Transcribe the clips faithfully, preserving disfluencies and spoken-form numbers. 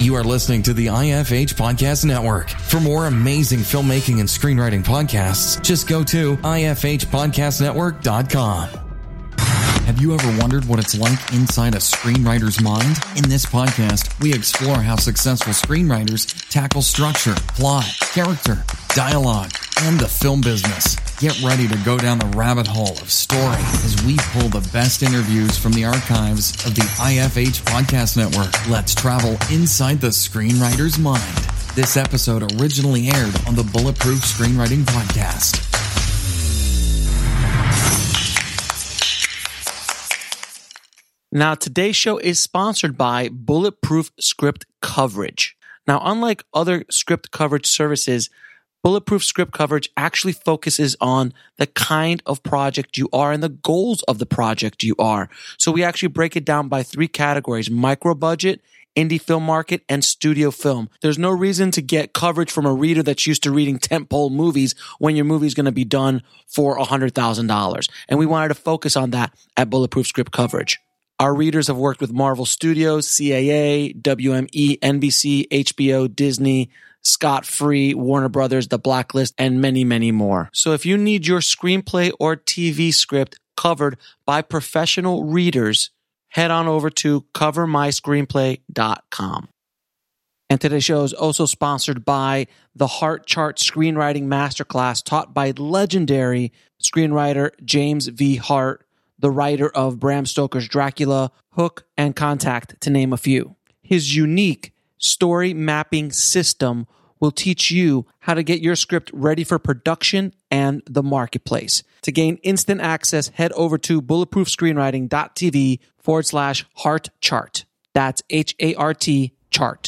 You are listening to the I F H Podcast Network. For more amazing filmmaking and screenwriting podcasts, just go to I F H podcast network dot com. Have you ever wondered what it's like inside a screenwriter's mind? In this podcast, we explore how successful screenwriters tackle structure, plot, character, dialogue, and the film business. Get ready to go down the rabbit hole of story as we pull the best interviews from the archives of the I F H Podcast Network. Let's travel inside the screenwriter's mind. This episode originally aired on the Bulletproof Screenwriting Podcast. Now, today's show is sponsored by Bulletproof Script Coverage. Now, unlike other script coverage services, Bulletproof Script Coverage actually focuses on the kind of project you are and the goals of the project you are. So we actually break it down by three categories: micro budget, indie film market, and studio film. There's no reason to get coverage from a reader that's used to reading tentpole movies when your movie's going to be done for one hundred thousand dollars. And we wanted to focus on that at Bulletproof Script Coverage. Our readers have worked with Marvel Studios, C A A, W M E, N B C, H B O, Disney, Scott Free, Warner Brothers, The Blacklist, and many, many more. So if you need your screenplay or T V script covered by professional readers, head on over to cover my screenplay dot com. And today's show is also sponsored by the Heart Chart Screenwriting Masterclass taught by legendary screenwriter James V. Hart, the writer of Bram Stoker's Dracula, Hook, and Contact, to name a few. His unique story mapping system will teach you how to get your script ready for production and the marketplace. To gain instant access, head over to bulletproof screenwriting dot t v forward slash heart chart. That's H A R T chart.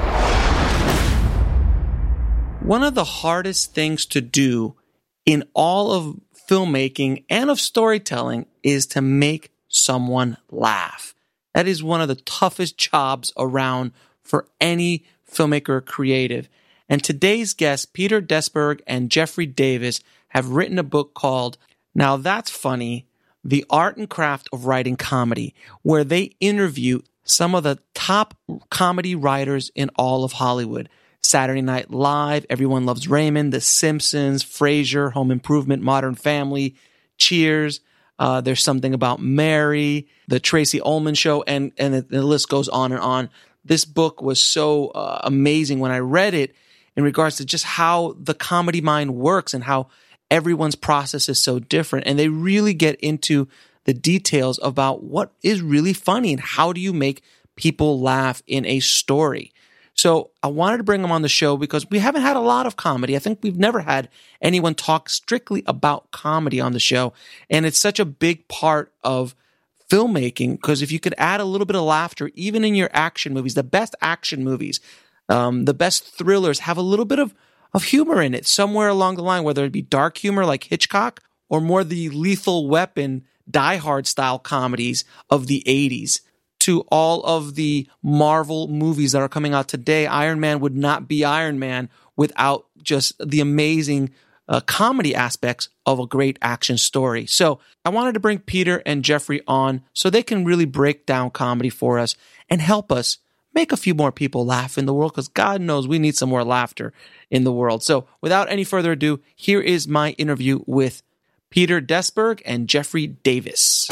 One of the hardest things to do in all of filmmaking and of storytelling is to make someone laugh. That is one of the toughest jobs around for any filmmaker or creative. And today's guests, Peter Desberg and Jeffrey Davis, have written a book called Now That's Funny, The Art and Craft of Writing Comedy, where they interview some of the top comedy writers in all of Hollywood. Saturday Night Live, Everyone Loves Raymond, The Simpsons, Frasier, Home Improvement, Modern Family, Cheers. Uh, there's Something About Mary, The Tracy Ullman Show, and, and the, the list goes on and on. This book was so uh, amazing when I read it in regards to just how the comedy mind works and how everyone's process is so different. And they really get into the details about what is really funny and how do you make people laugh in a story. So I wanted to bring them on the show because we haven't had a lot of comedy. I think we've never had anyone talk strictly about comedy on the show. And it's such a big part of filmmaking because if you could add a little bit of laughter, even in your action movies, the best action movies, um, the best thrillers have a little bit of, of humor in it somewhere along the line, whether it be dark humor like Hitchcock or more the Lethal Weapon, Die Hard style comedies of the eighties. To all of the Marvel movies that are coming out today, Iron Man would not be Iron Man without just the amazing uh, comedy aspects of a great action story. So I wanted to bring Peter and Jeffrey on so they can really break down comedy for us and help us make a few more people laugh in the world, because God knows we need some more laughter in the world. So without any further ado, here is my interview with Peter Desberg and Jeffrey Davis.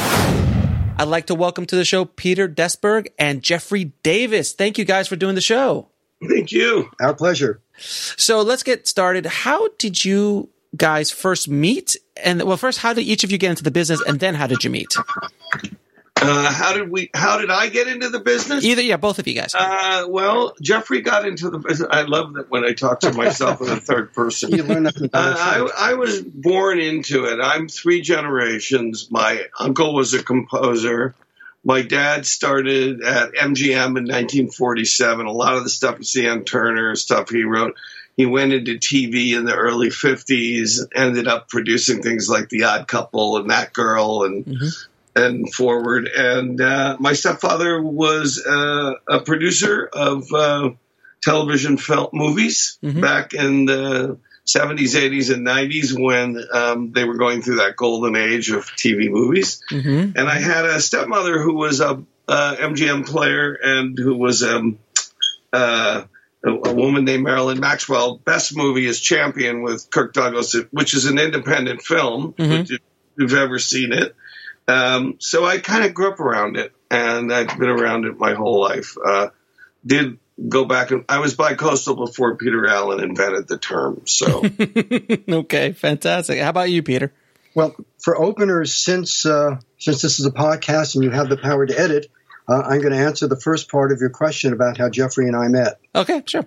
I'd like to welcome to the show Peter Desberg and Jeffrey Davis. Thank you guys for doing the show. Thank you. Our pleasure. So let's get started. How did you guys first meet? And well, first, how did each of you get into the business, and then how did you meet? Uh, how did we? How did I get into the business? Either, yeah, both of you guys. Uh, well, Jeffrey got into the business. I love that when I talk to myself in the third person. You learn that from uh, I, I was born into it. I'm three generations. My uncle was a composer. My dad started at M G M in nineteen forty-seven. A lot of the stuff you see on Turner, stuff he wrote. He went into T V in the early fifties, ended up producing things like The Odd Couple and That Girl and mm-hmm. and forward. And uh, my stepfather was uh, a producer of uh, television film movies mm-hmm. back in the seventies, eighties, and nineties when um, they were going through that golden age of T V movies. Mm-hmm. And I had a stepmother who was a uh, M G M player and who was um, uh, a, a woman named Marilyn Maxwell. Best movie is Champion with Kirk Douglas, which is an independent film, Mm-hmm. if you've ever seen it. Um, so I kind of grew up around it, and I've been around it my whole life. Uh, did go back, and I was bi-coastal before Peter Allen invented the term. So Okay, fantastic. How about you, Peter? Well, for openers, since uh, since this is a podcast and you have the power to edit, uh, I'm going to answer the first part of your question about how Jeffrey and I met. Okay, sure.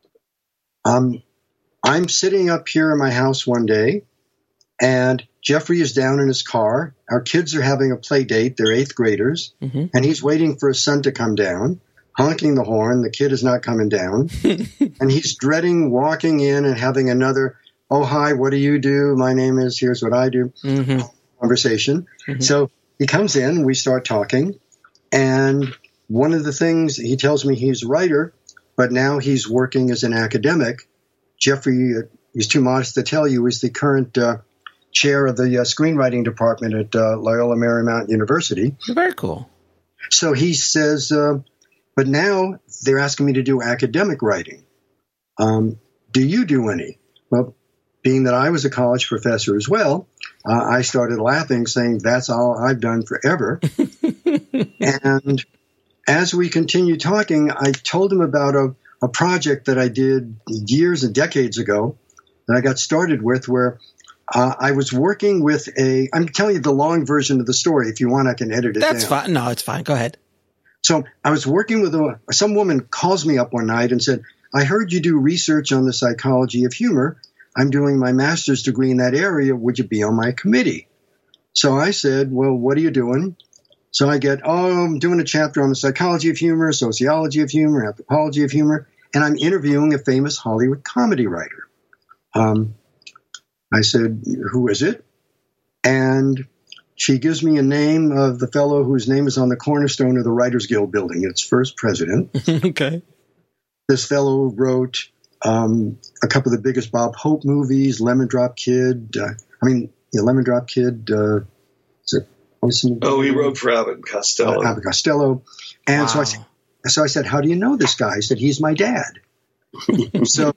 Um, I'm sitting up here in my house one day, and Jeffrey is down in his car. Our kids are having a play date. They're eighth graders, Mm-hmm. and he's waiting for his son to come down, honking the horn. The kid is not coming down, and he's dreading walking in and having another, oh, hi, what do you do? My name is, here's what I do, Mm-hmm. conversation. Mhm. So he comes in, we start talking, and one of the things, he tells me he's a writer, but now he's working as an academic. Jeffrey, uh, he's too modest to tell you, is the current uh, chair of the uh, screenwriting department at uh, Loyola Marymount University. Very cool. So he says, uh, but now they're asking me to do academic writing. Um, do you do any? Well, being that I was a college professor as well, uh, I started laughing, saying, that's all I've done forever. And as we continued talking, I told him about a, a project that I did years and decades ago that I got started with, where uh, I was working with a, I'm telling you the long version of the story. If you want, I can edit it That's down. fine. No, it's fine. Go ahead. So I was working with a, some woman calls me up one night and said, I heard you do research on the psychology of humor. I'm doing my master's degree in that area. Would you be on my committee? So I said, well, what are you doing? So I get, oh, I'm doing a chapter on the psychology of humor, sociology of humor, anthropology of humor, and I'm interviewing a famous Hollywood comedy writer. Um, I said, who is it? And she gives me a name of the fellow whose name is on the cornerstone of the Writers Guild building, its first president. Okay. This fellow wrote um, a couple of the biggest Bob Hope movies, Lemon Drop Kid. Uh, I mean, yeah, Lemon Drop Kid. Uh, is it, what's the, oh, he wrote for Abbott Costello. Uh, Abbott Costello. And Wow. so I said, so I said, how do you know this guy? He said, he's my dad. So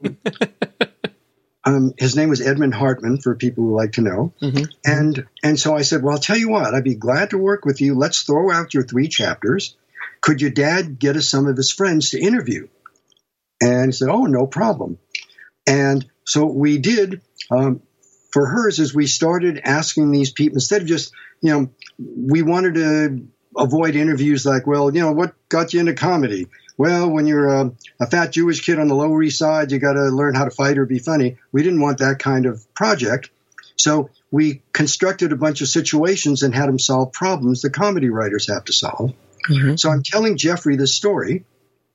um, his name was Edmund Hartman, for people who like to know. Mm-hmm. And and so I said, well, I'll tell you what, I'd be glad to work with you. Let's throw out your three chapters. Could your dad get us some of his friends to interview? And he said, oh, no problem. And so what we did um, for hers is we started asking these people, instead of just, you know, we wanted to avoid interviews like, well, you know, what got you into comedy? Well, when you're a, a fat Jewish kid on the Lower East Side, you got to learn how to fight or be funny. We didn't want that kind of project. So we constructed a bunch of situations and had him solve problems that comedy writers have to solve. Mm-hmm. So I'm telling Jeffrey this story,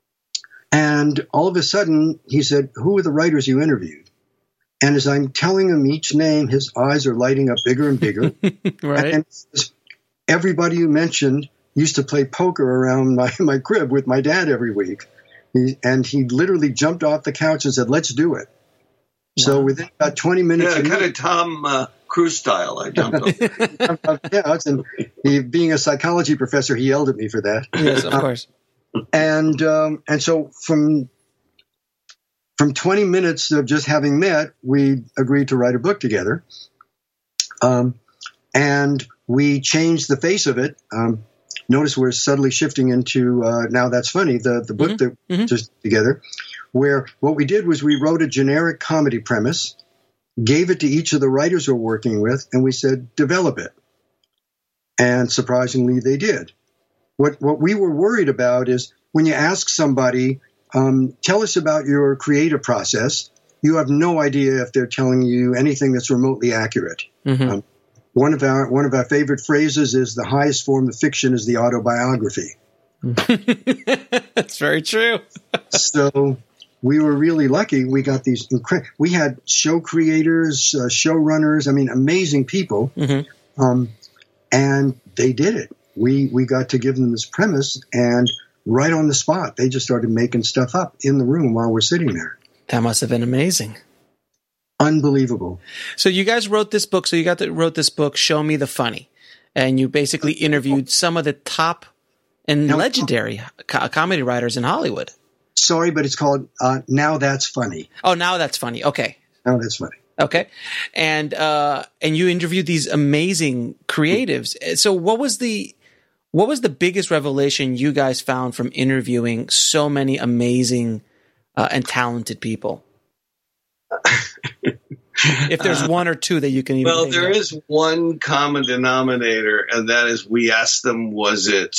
and all of a sudden he said, who are the writers you interviewed? And as I'm telling him each name, his eyes are lighting up bigger and bigger. Right. And everybody you mentioned used to play poker around my, my crib with my dad every week. He, and he literally jumped off the couch and said, let's do it. Wow. So within about twenty minutes. Yeah, kind of Tom uh, Cruise style. I jumped off. Yeah, and he, being a psychology professor, he yelled at me for that. Yes, of uh, course. And um, and so from from twenty minutes of just having met, we agreed to write a book together. Um, and we changed the face of it. Um, notice we're subtly shifting into uh, now that's funny, the, the book Mm-hmm. that Mm-hmm. just together, where what we did was we wrote a generic comedy premise, gave it to each of the writers we're working with, and we said, develop it. And surprisingly, they did. What what we were worried about is when you ask somebody, um, tell us about your creative process, you have no idea if they're telling you anything that's remotely accurate. Mm-hmm. Um, one of our one of our favorite phrases is the highest form of fiction is the autobiography. That's very true. So we were really lucky. We got these incre- we had show creators, uh, showrunners, I mean, amazing people. Mm-hmm. Um, and they did it. We we got to give them this premise, and right on the spot, they just started making stuff up in the room while we're sitting there. That must have been amazing. Unbelievable. So you guys wrote this book. So you got to wrote this book, Show Me the Funny, and you basically interviewed some of the top and Now, legendary co- comedy writers in Hollywood. sorry, but it's called uh, Now That's Funny. Oh, Now That's Funny. Okay. Now That's Funny. Okay. And uh, and you interviewed these amazing creatives. So what was the what was the biggest revelation you guys found from interviewing so many amazing uh, and talented people? If there's one or two that you can even Well, think there of. is one common denominator, and that is we asked them, was it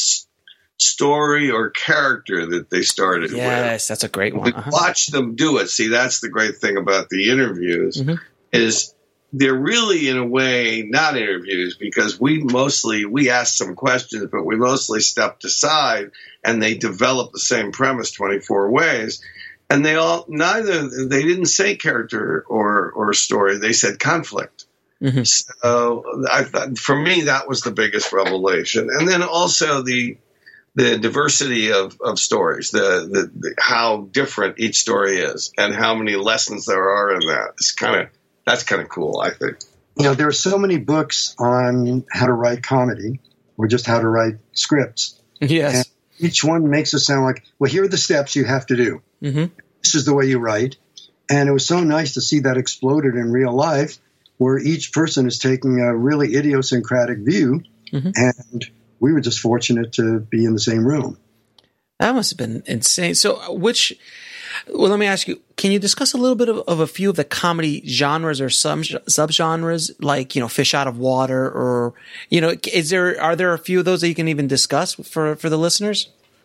story or character that they started with? Yes, that's a great one. We Uh-huh. watch them do it. See, that's the great thing about the interviews Mm-hmm. is they're really, in a way, not interviews, because we mostly, we ask some questions, but we mostly stepped aside and they developed the same premise twenty-four ways. And they all, neither, they didn't say character or, or story. They said conflict. Mm-hmm. So I thought, for me, that was the biggest revelation. And then also the, the diversity of, of stories, the, the, the how different each story is and how many lessons there are in that. It's kind of, that's kind of cool, I think. You know, there are so many books on how to write comedy or just how to write scripts. Yes. And each one makes it sound like, well, here are the steps you have to do. Mm-hmm. This is the way you write. And it was so nice to see that exploded in real life, where each person is taking a really idiosyncratic view. Mm-hmm. And we were just fortunate to be in the same room. That must have been insane. So which, well, let me ask you, can you discuss a little bit of, of a few of the comedy genres or some subgenres, like, you know, Fish Out of Water, or, you know, is there, are there a few of those that you can even discuss for, for the listeners?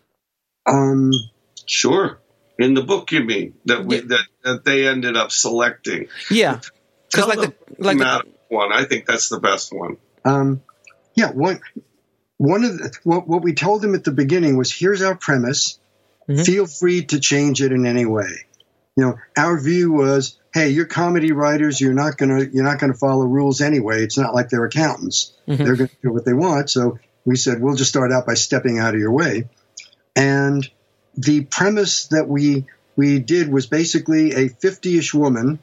Um, Sure. In the book, you mean, that we, that, that they ended up selecting. Yeah. Because like the, like the one, I think that's the best one. Um, yeah. One, one of the, what, what we told them at the beginning was, here's our premise. Mm-hmm. Feel free to change it in any way. You know, our view was, hey, you're comedy writers. You're not going to, you're not going to follow rules anyway. It's not like they're accountants. Mm-hmm. They're going to do what they want. So we said, we'll just start out by stepping out of your way. And the premise that we we did was basically a fifty-ish woman,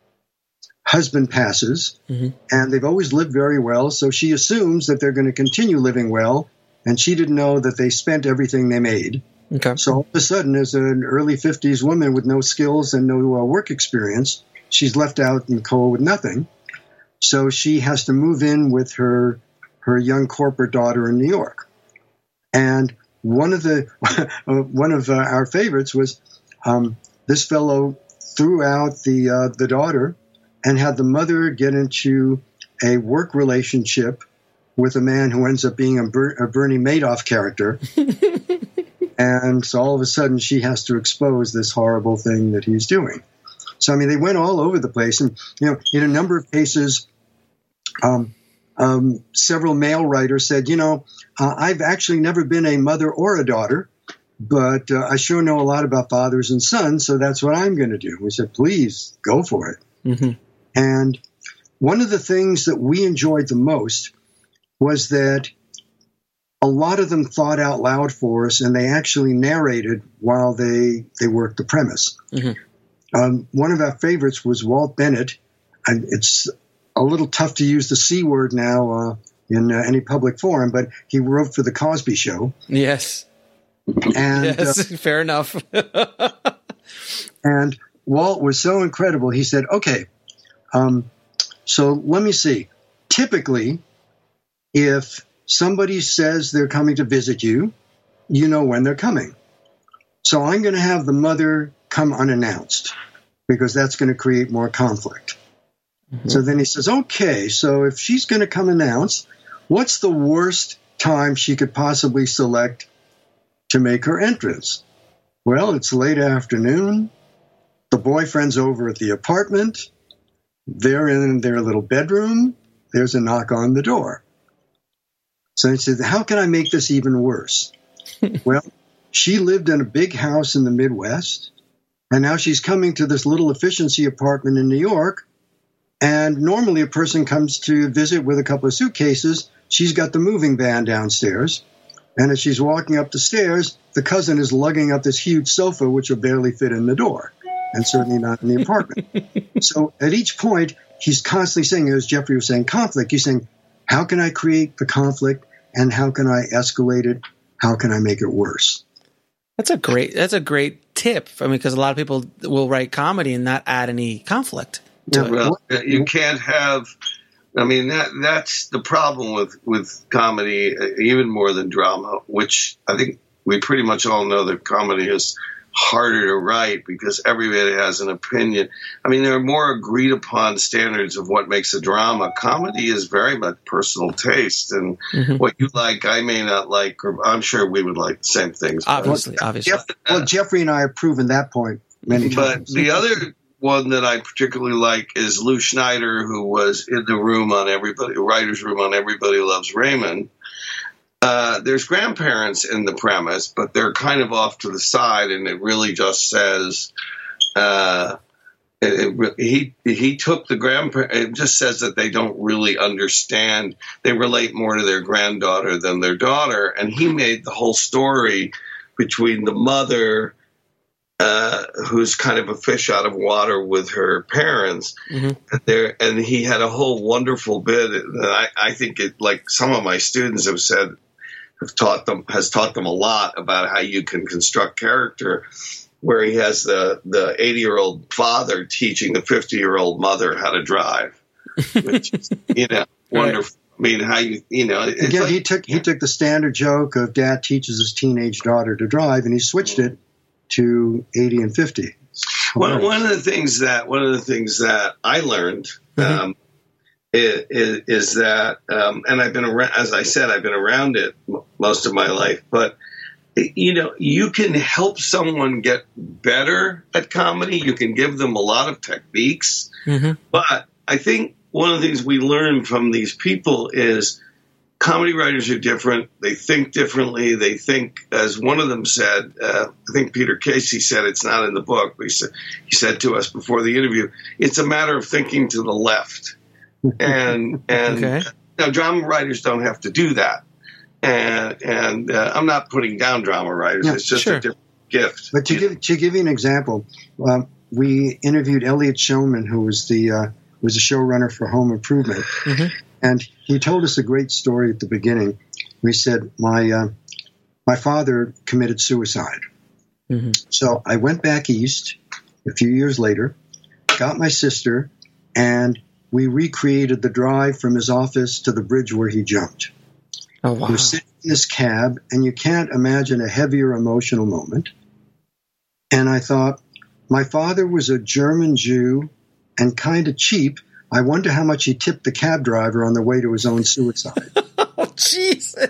husband passes, mm-hmm. and they've always lived very well, so she assumes that they're going to continue living well, and she didn't know that they spent everything they made. Okay. So all of a sudden, as an early fifties woman with no skills and no uh, work experience, she's left out in cold with nothing. So she has to move in with her her young corporate daughter in New York. And One of the one of uh, our favorites was um, this fellow threw out the uh, the daughter and had the mother get into a work relationship with a man who ends up being a, Ber- a Bernie Madoff character, and so all of a sudden she has to expose this horrible thing that he's doing. So I mean, they went all over the place, and you know, in a number of cases, um, um, several male writers said, you know. Uh, I've actually never been a mother or a daughter, but uh, I sure know a lot about fathers and sons, so that's what I'm going to do. We said, please, go for it. Mm-hmm. And one of the things that we enjoyed the most was that a lot of them thought out loud for us, and they actually narrated while they, they worked the premise. Mm-hmm. Um, one of our favorites was Walt Bennett. And it's a little tough to use the C word now, uh, in uh, any public forum, but he wrote for The Cosby Show. Yes. And, yes, uh, fair enough. And Walt was so incredible. He said, okay, um, so let me see. Typically, if somebody says they're coming to visit you, you know when they're coming. So I'm going to have the mother come unannounced because that's going to create more conflict. Mm-hmm. So then he says, okay, so if she's going to come announced, what's the worst time she could possibly select to make her entrance? Well, it's late afternoon. The boyfriend's over at the apartment. They're in their little bedroom. There's a knock on the door. So he said, how can I make this even worse? Well, she lived in a big house in the Midwest, and now she's coming to this little efficiency apartment in New York. And normally a person comes to visit with a couple of suitcases. She's got the moving van downstairs. And as she's walking up the stairs, the cousin is lugging up this huge sofa, which will barely fit in the door, and certainly not in the apartment. So at each point, he's constantly saying, as Jeffrey was saying, conflict. He's saying, how can I create the conflict, and how can I escalate it? How can I make it worse? That's a great, that's a great tip. I mean, because a lot of people will write comedy and not add any conflict to Yeah, it. well, you can't have. I mean, that that's the problem with with comedy, uh, even more than drama. Which I think we pretty much all know that comedy is harder to write because everybody has an opinion. I mean, there are more agreed upon standards of what makes a drama. Comedy is very much personal taste, and Mm-hmm. what you like, I may not like, or I'm sure we would like the same things. but- Obviously, obviously. Jeff, well, Jeffrey and I have proven that point many But times. the other one that I particularly like is Lou Schneider, who was in the room on everybody, writer's room on Everybody Loves Raymond. Uh, there's grandparents in the premise, but they're kind of off to the side, and it really just says uh, it, it, he he took the grandparents. It just says that they don't really understand. They relate more to their granddaughter than their daughter, and he made the whole story between the mother, uh, who's kind of a fish out of water with her parents. Mm-hmm. There, and he had a whole wonderful bit that I, I think it, like some of my students have said, have taught them, has taught them a lot about how you can construct character, where he has the, the eighty year old father teaching the fifty year old mother how to drive, which is, you know, wonderful. I mean, how you, you know, it's Again, like- he took he took the standard joke of dad teaches his teenage daughter to drive, and he switched it to eighty and fifty. One, one of the things that one of the things that I learned um, is, is, is that, um, and I've been around, as I said, I've been around it m- most of my life. But you know, you can help someone get better at comedy. You can give them a lot of techniques. Mm-hmm. But I think one of the things we learn from these people is comedy writers are different. They think differently. They think, as one of them said, uh, I think Peter Casey said, it's not in the book, but he said, he said to us before the interview, it's a matter of thinking to the left. And, and Okay. now drama writers don't have to do that. And, and uh, I'm not putting down drama writers. Yeah, it's just sure. a different gift. But to give to give you an example, um, we interviewed Elliot Shulman, who was the uh, was a showrunner for Home Improvement, Mhm. and he told us a great story at the beginning. We said my uh, my father committed suicide, Mhm. so I went back east a few years later, got my sister, and we recreated the drive from his office to the bridge where he jumped. Oh, wow. You're sitting in this cab, and you can't imagine a heavier emotional moment. And I thought, my father was a German Jew and kind of cheap. I wonder how much he tipped the cab driver on the way to his own suicide. Oh, Jesus.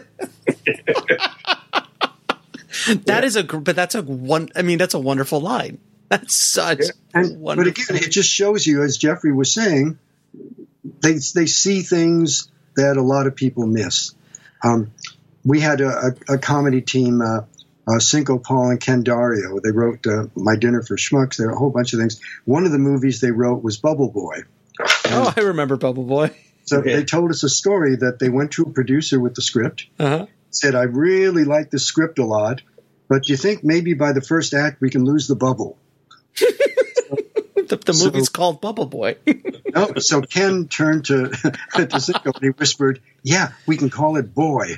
That is a, gr- but that's a one, I mean, that's a wonderful line. That's such And, but wonderful. again, it just shows you, as Jeffrey was saying, they they see things that a lot of people miss. Um, we had a, a, a comedy team, uh, uh, Cinco, Paul, and Ken Dario. They wrote uh, My Dinner for Schmucks. There are a whole bunch of things. One of the movies they wrote was Bubble Boy. Oh, I remember Bubble Boy. So Yeah. they told us a story that they went to a producer with the script, Uh-huh. said, I really like the script a lot, but do you think maybe by the first act we can lose the bubble? The, the So- movie's called Bubble Boy. No, so Ken turned to, to Cinco and he whispered, yeah, we can call it Boy.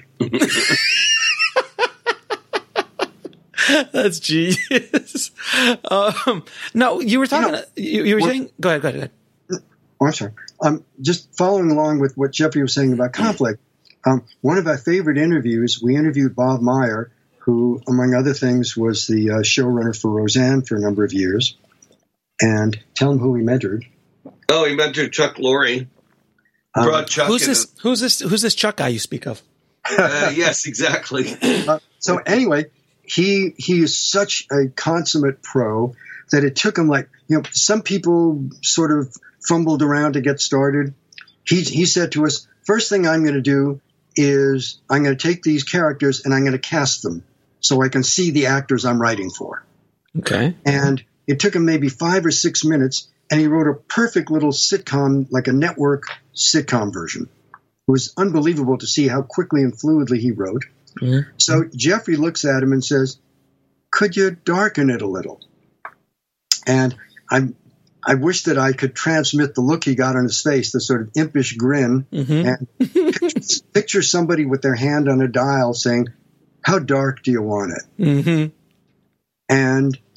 That's genius. Um, no, you were talking. No. you, you were What- saying. Go ahead. Go ahead. Go ahead. Oh, I'm sorry. Um, just following along with what Jeffrey was saying about conflict, um, one of our favorite interviews, we interviewed Bob Meyer, who, among other things, was the uh, showrunner for Roseanne for a number of years. And tell him who he mentored. Oh, he mentored Chuck Lorre. Um, Brought Chuck Who's in. this? Who's this? Who's this Chuck guy you speak of? Uh, yes, exactly. Uh, so anyway, he he is such a consummate pro that it took him like, you know, some people sort of fumbled around to get started. He he said to us, first thing I'm going to do is I'm going to take these characters and I'm going to cast them so I can see the actors I'm writing for. Okay. And it took him maybe five or six minutes, and he wrote a perfect little sitcom, like a network sitcom version. It was unbelievable to see how quickly and fluidly he wrote. Mhm. So Jeffrey looks at him and says, could you darken it a little? And I I wish that I could transmit the look he got on his face, the sort of impish grin, Mhm. and picture, picture somebody with their hand on a dial saying, how dark do you want it? Mm-hmm. And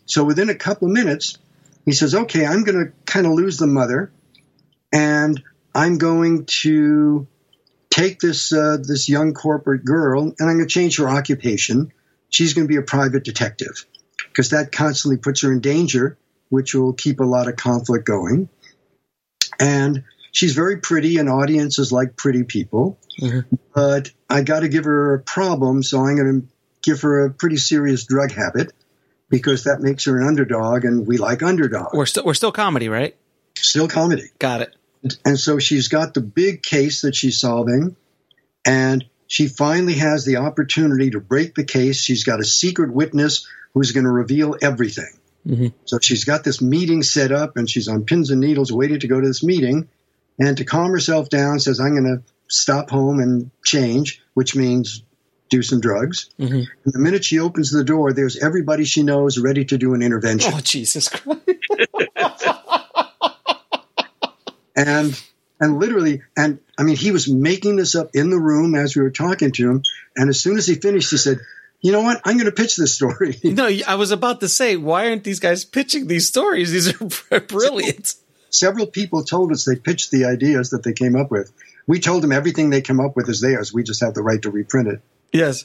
So within a couple of minutes, he says, okay, I'm going to kind of lose the mother, and I'm going to take this uh, this young corporate girl, and I'm going to change her occupation. She's going to be a private detective, because that constantly puts her in danger, which will keep a lot of conflict going. And she's very pretty, and audiences like pretty people. Mm-hmm. But I got to give her a problem, so I'm going to give her a pretty serious drug habit, because that makes her an underdog, and we like underdogs. We're still we're still comedy, right? Still comedy. Got it. And so she's got the big case that she's solving, and she finally has the opportunity to break the case. She's got a secret witness who's going to reveal everything. Mm-hmm. So she's got this meeting set up, and she's on pins and needles waiting to go to this meeting. And to calm herself down, says, I'm going to stop home and change, which means do some drugs. Mm-hmm. And the minute she opens the door, there's everybody she knows ready to do an intervention. Oh, Jesus Christ. and and literally, and I mean, he was making this up in the room as we were talking to him. And as soon as he finished, he said, you know what? I'm going to pitch this story. No, I was about to say, why aren't these guys pitching these stories? These are brilliant. Several people told us they pitched the ideas that they came up with. We told them everything they come up with is theirs. We just have the right to reprint it. Yes.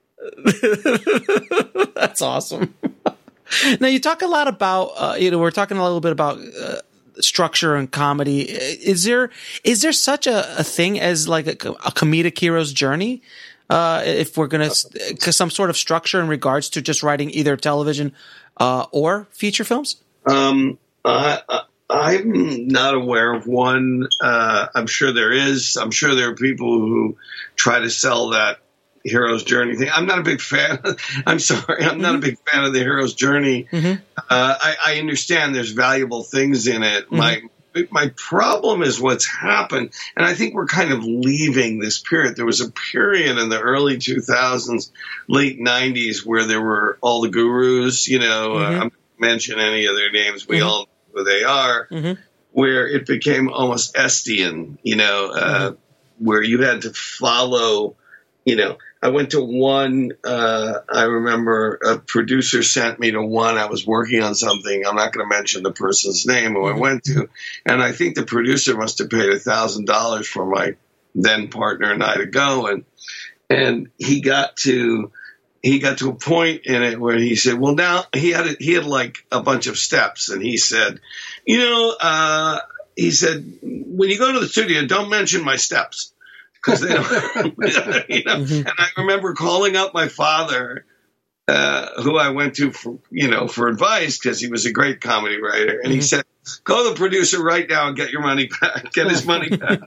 That's awesome. Now, you talk a lot about, uh, you know, we're talking a little bit about uh, structure and comedy. Is there is there such a, a thing as like a, a comedic hero's journey? Uh, if we're going to, some sort of structure in regards to just writing either television uh, or feature films? Um, I, I, I'm not aware of one. Uh, I'm sure there is. I'm sure there are people who try to sell that hero's journey thing. I'm not a big fan. I'm sorry. I'm not mm-hmm. a big fan of the hero's journey. Mm-hmm. Uh, I, I understand there's valuable things in it. Mm-hmm. My My problem is what's happened, and I think we're kind of leaving this period. There was a period in the early two thousands, late nineties, where there were all the gurus, you know, mm-hmm. uh, I'm not going to mention any of their names. We mm-hmm. all know who they are, mm-hmm. where it became almost Estian, you know, uh, mm-hmm. where you had to follow, you know. I went to one, uh, I remember a producer sent me to one. I was working on something. I'm not going to mention the person's name who I went to. And I think the producer must have paid a thousand dollars for my then partner and I to go. And, and he got to, he got to a point in it where he said, well, now he had, a, he had like a bunch of steps. And he said, you know, uh, he said, when you go to the studio, don't mention my steps. Because they don't, you know, mm-hmm. and I remember calling up my father, uh, who I went to for, you know, for advice because he was a great comedy writer, and mm-hmm. he said, "Call the producer right now and get your money back, get his money back."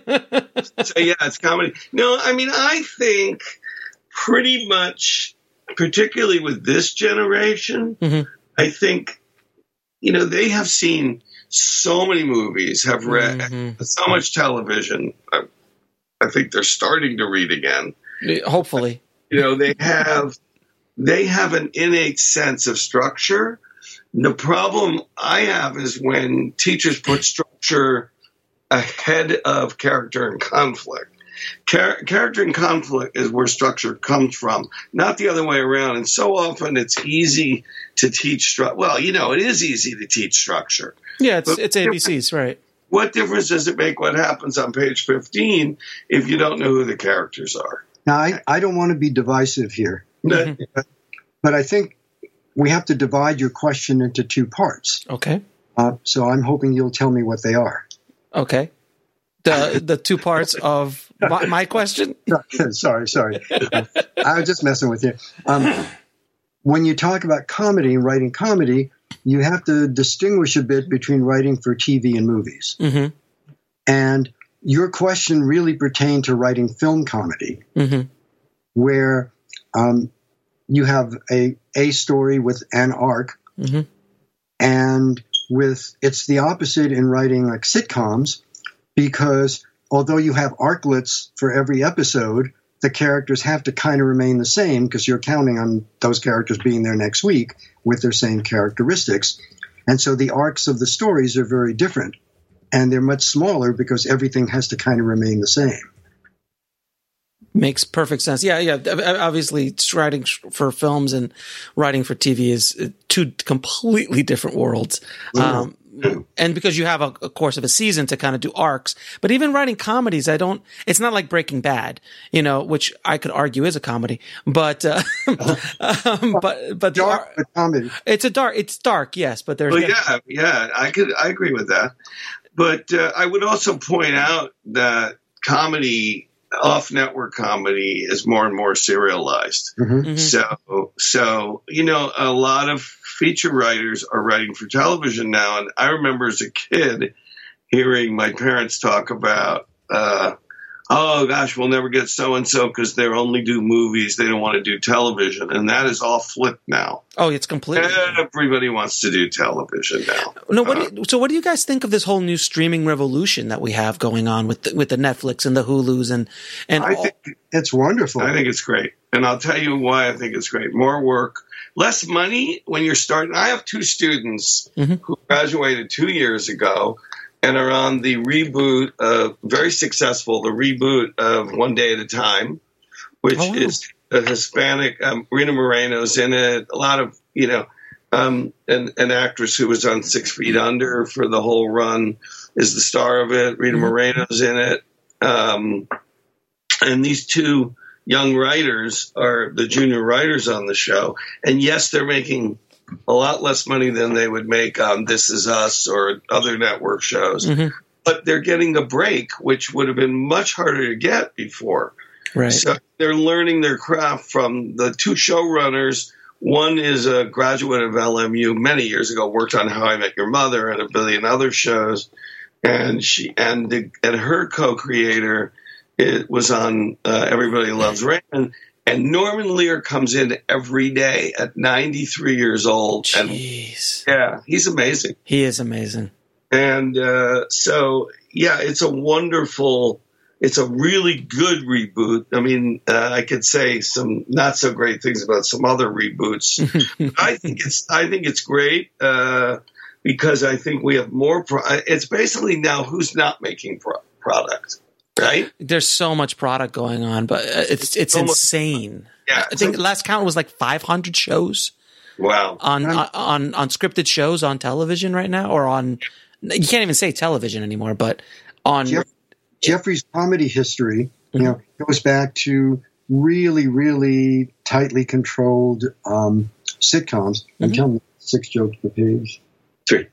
So yeah, it's comedy. No, I mean, I think pretty much, particularly with this generation, mm-hmm. I think, you know, they have seen so many movies, have read mm-hmm. so much television. Uh, I think they're starting to read again. Hopefully. You know, they have they have an innate sense of structure. The problem I have is when teachers put structure ahead of character and conflict. Char- character and conflict is where structure comes from, not the other way around. And so often it's easy to teach structure. Well, you know, it is easy to teach structure. Yeah, it's, it's A B Cs, right. What difference does it make what happens on page fifteen if you don't know who the characters are? Now, I, I don't want to be divisive here, but, but I think we have to divide your question into two parts. Okay. Uh, so I'm hoping you'll tell me what they are. Okay. The the two parts of my, my question? sorry, sorry. I was just messing with you. Um, when you talk about comedy and writing comedy, you have to distinguish a bit between writing for T V and movies. Mm-hmm. And your question really pertained to writing film comedy, mm-hmm. where um, you have a, a story with an arc, mm-hmm. and with it's the opposite in writing like sitcoms, because although you have arclets for every episode, the characters have to kind of remain the same because you're counting on those characters being there next week with their same characteristics. And so the arcs of the stories are very different, and they're much smaller because everything has to kind of remain the same. Makes perfect sense. Yeah, yeah. Obviously, writing for films and writing for T V is two completely different worlds. Um, and because you have a, a course of a season to kind of do arcs, but even writing comedies, I don't. It's not like Breaking Bad, you know, which I could argue is a comedy, but uh, um, but but the dark but comedy. It's a dark. It's dark, yes, but there's well, yeah, yeah. I could I agree with that, but uh, I would also point out that comedy. Off-network comedy is more and more serialized. Mm-hmm. Mm-hmm. So, so you know, a lot of feature writers are writing for television now. And I remember as a kid hearing my parents talk about, uh, oh gosh, we'll never get so and so because they only do movies. They don't want to do television, and that is all flipped now. Oh, it's completely. Everybody wants to do television now. No, what uh, do you, so what do you guys think of this whole new streaming revolution that we have going on with the, with the Netflix and the Hulus and and I all? think It's wonderful. I think it's great. And I'll tell you why I think it's great. More work, less money when you're starting. I have two students Mm-hmm. who graduated two years ago and are on the reboot of, very successful, the reboot of One Day at a Time, which Oh, wow. is a Hispanic, um, Rita Moreno's in it, a lot of, you know, um, an, an actress who was on Six Feet Under for the whole run is the star of it. Rita Mm-hmm. Moreno's in it. Um, and these two young writers are the junior writers on the show. And yes, they're making a lot less money than they would make on This Is Us or other network shows. Mm-hmm. But they're getting a break, which would have been much harder to get before. Right. So they're learning their craft from the two showrunners. One is a graduate of L M U many years ago, worked on How I Met Your Mother and a billion other shows. And she and the, and her co-creator it was on uh, Everybody Loves Raymond. And Norman Lear comes in every day at ninety-three years old. Jeez. And yeah, he's amazing. He is amazing. And uh, so, yeah, it's a wonderful, it's a really good reboot. I mean, uh, I could say some not so great things about some other reboots. I think it's, I think it's great uh, because I think we have more. Pro- it's basically now who's not making pro- product. Right? There's so much product going on, but it's it's Almost, insane. yeah, I think so, last count was like five hundred shows wow on uh, on on scripted shows on television right now, or on you can't even say television anymore, but on Jeff, Jeffrey's comedy history, you know, goes back to really, really tightly controlled um, sitcoms. Mm-hmm. I'm telling you, six jokes per page. three,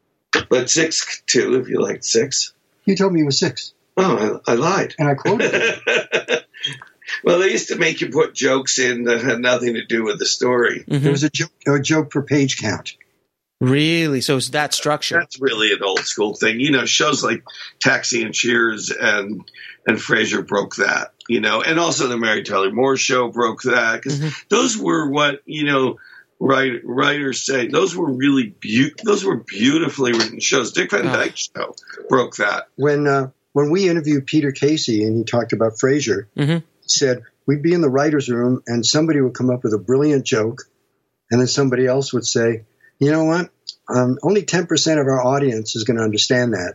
but six too if you like six. You told me it was six. Oh, I, I lied. And I quoted it. Well, they used to make you put jokes in that had nothing to do with the story. Mhm. There was a joke, a joke per page count. Really, so it's that structure. That's really an old school thing. You know, shows like Taxi and Cheers and and Frasier broke that, you know, and also the Mary Tyler Moore Show broke that because Mm-hmm. those were what, you know, write, writers say. Those were really be- those were beautifully written shows. Dick Van Oh. Dyke Show broke that. When uh, when we interviewed Peter Casey and he talked about Frasier, Mhm. he said we'd be in the writer's room and somebody would come up with a brilliant joke, and then somebody else would say, you know what, um, only ten percent of our audience is going to understand that.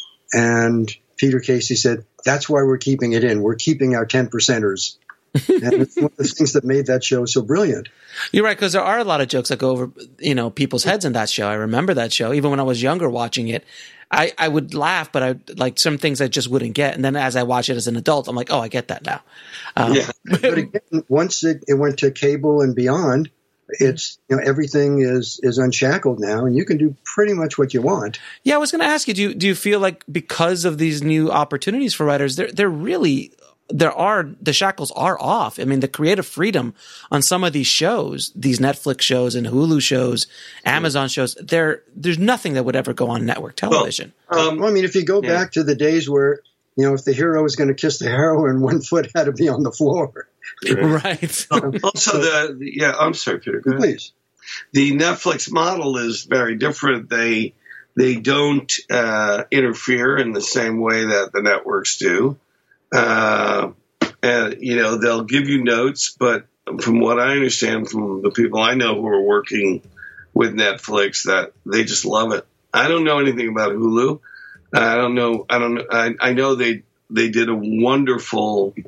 And Peter Casey said, that's why we're keeping it in. We're keeping our ten percenters. And it's one of the things that made that show so brilliant. You're right, because there are a lot of jokes that go over, you know, people's heads in that show. I remember that show, even when I was younger watching it. I, I would laugh, but I like some things I just wouldn't get. And then as I watch it as an adult, I'm like, oh, I get that now. Um, Yeah. But again, once it, it went to cable and beyond, it's, you know, everything is is unshackled now, and you can do pretty much what you want. Yeah, I was going to ask you, do you, do you feel like because of these new opportunities for writers, they're, they're really, there are, the shackles are off. I mean, the creative freedom on some of these shows, these Netflix shows and Hulu shows, Amazon shows, there, there's nothing that would ever go on network television. Um, Well, I mean, if you go Yeah. back to the days where, you know, if the hero was going to kiss the heroine, one foot had to be on the floor. Right. also, the yeah, I'm sorry, Peter. Go ahead. Please. The Netflix model is very different. They they don't uh, interfere in the same way that the networks do. Uh, and you know, they'll give you notes, but from what I understand from the people I know who are working with Netflix, that they just love it. I don't know anything about Hulu. I don't know. I don't know. I, I know they they did a wonderful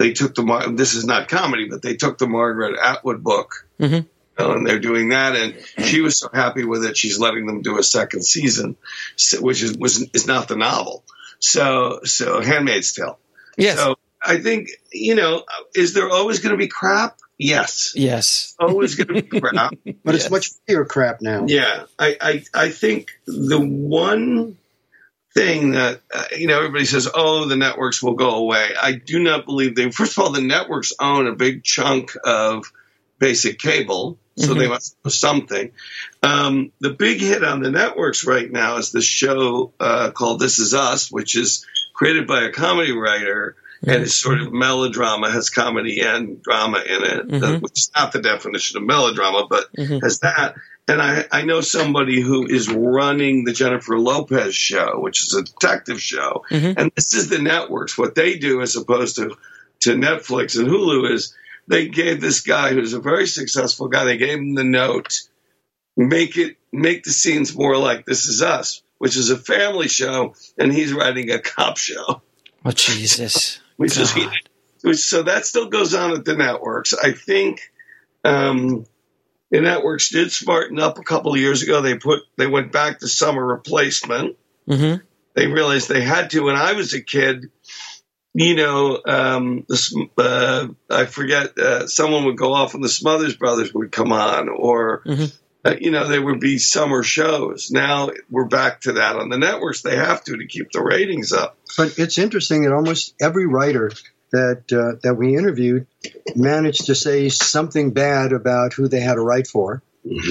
they took the Mar- this is not comedy, but they took the Margaret Atwood book, Mm-hmm. you know, and they're doing that, and she was so happy with it, she's letting them do a second season, so- which is was is not the novel. So so Handmaid's Tale. Yes. So I think, you know, is there always going to be crap? Yes. Yes. Always going to be crap. But Yes. it's much fewer crap now. Yeah. I, I, I think the one thing that, uh, you know, everybody says, oh, the networks will go away. I do not believe they, first of all, the networks own a big chunk of basic cable, so Mhm. they must know something. Um, the big hit on the networks right now is the show uh, called This Is Us, which is created by a comedy writer, and it's sort of melodrama, has comedy and drama in it, uh, Mhm. which is not the definition of melodrama, but Mhm. has that. And I, I know somebody who is running the Jennifer Lopez show, which is a detective show. Mhm. And this is the networks. What they do, as opposed to, to Netflix and Hulu, is they gave this guy who's a very successful guy, they gave him the note, make it make the scenes more like This Is Us, which is a family show, and he's writing a cop show. Oh, Jesus. Which is God. which, so that still goes on at the networks. I think um, the networks did smarten up a couple of years ago. They put they went back to summer replacement. Mm-hmm. They realized they had to. When I was a kid, you know, um, this, uh, I forget, uh, someone would go off and the Smothers Brothers would come on, or Mm-hmm. uh, you know, there would be summer shows. Now we're back to that on the networks. They have to to keep the ratings up. But it's interesting that almost every writer that uh, that we interviewed managed to say something bad about who they had to write for.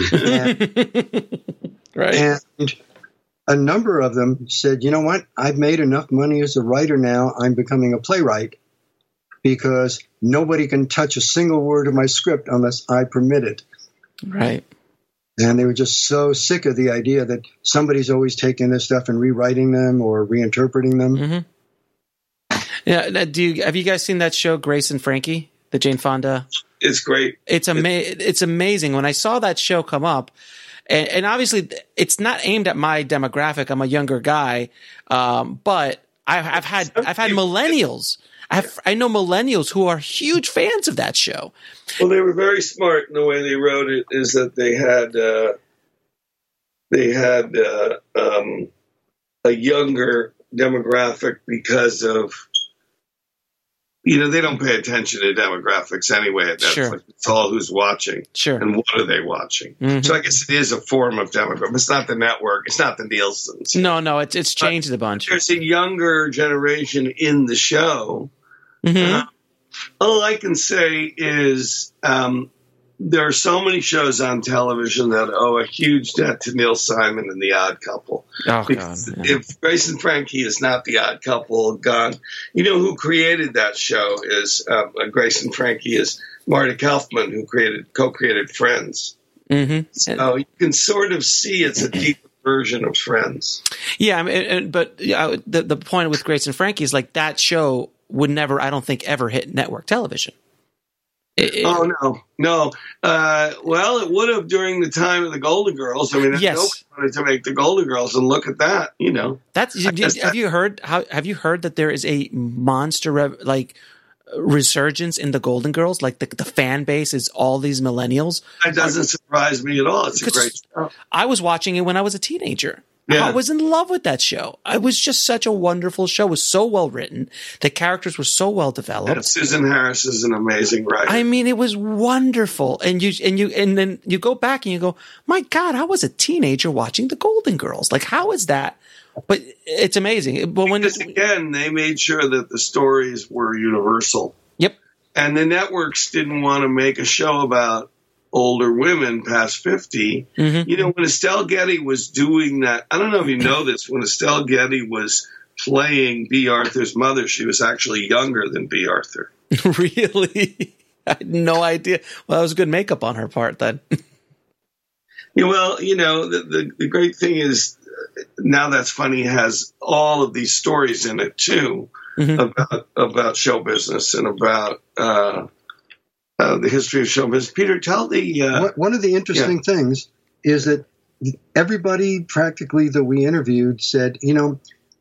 and, Right. and a number of them said, you know what, I've made enough money as a writer now, I'm becoming a playwright, because nobody can touch a single word of my script unless I permit it. Right. And they were just so sick of the idea that somebody's always taking this stuff and rewriting them or reinterpreting them. Mm-hmm. Yeah. now, Do you have you guys seen that show, Grace and Frankie, the Jane Fonda? It's great. It's ama- It's amazing. When I saw that show come up, and, and obviously it's not aimed at my demographic. I'm a younger guy, um, but I've, I've had I've had millennials. I've, I know millennials who are huge fans of that show. Well, they were very smart in the way they wrote it. Is that they had uh, they had uh, um, a younger demographic because of, you know, they don't pay attention to demographics anyway at Netflix. Sure. It's all who's watching Sure. and what are they watching. Mhm. So I guess it is a form of demographic. It's not the network. It's not the Nielsen's. No, no, it's it's changed a bunch. There's a younger generation in the show. Mhm. Uh, all I can say is um, there are so many shows on television that owe a huge debt to Neil Simon and The Odd Couple. Oh God. Because yeah. if Grace and Frankie is not The Odd Couple, gone. You know who created that show is um, Grace and Frankie is Marty Kaufman, who created co-created Friends. Mhm. So you can sort of see it's a deeper version of Friends. Yeah, I mean, and, and- but yeah, the the point with Grace and Frankie is like that show would never, I don't think, ever hit network television. It- it- Oh no, no. Uh, well, it would have during the time of the Golden Girls. I mean, Yes. nobody wanted to make the Golden Girls, and look at that. You know, That's I guess have you heard how have you heard that there is a monster rev, like resurgence in the Golden Girls? Like the the fan base is all these millennials. that doesn't surprise me at all. It's a Because great show. I was watching it when I was a teenager. Yeah. I was in love with that show. It was just such a wonderful show. It was so well written. The characters were so well developed. And Susan Harris is an amazing writer. I mean, it was wonderful. And you, and you, and then you go back and you go, my God, I was a teenager watching the Golden Girls. Like, how is that? But it's amazing. But when, because again, they made sure that the stories were universal, yep. and the networks didn't want to make a show about older women past fifty. Mm-hmm. You know, when Estelle Getty was doing that, I don't know if you know this, when Estelle Getty was playing B. Arthur's mother, she was actually younger than B. Arthur. Really? I had no idea. Well, that was good makeup on her part then. Yeah, well, you know, the, the, the great thing is uh, Now That's Funny has all of these stories in it too, Mm-hmm. about about show business and about uh, uh, the history of show business. Peter, tell the uh, One- One of the interesting things is that everybody practically that we interviewed said, you know,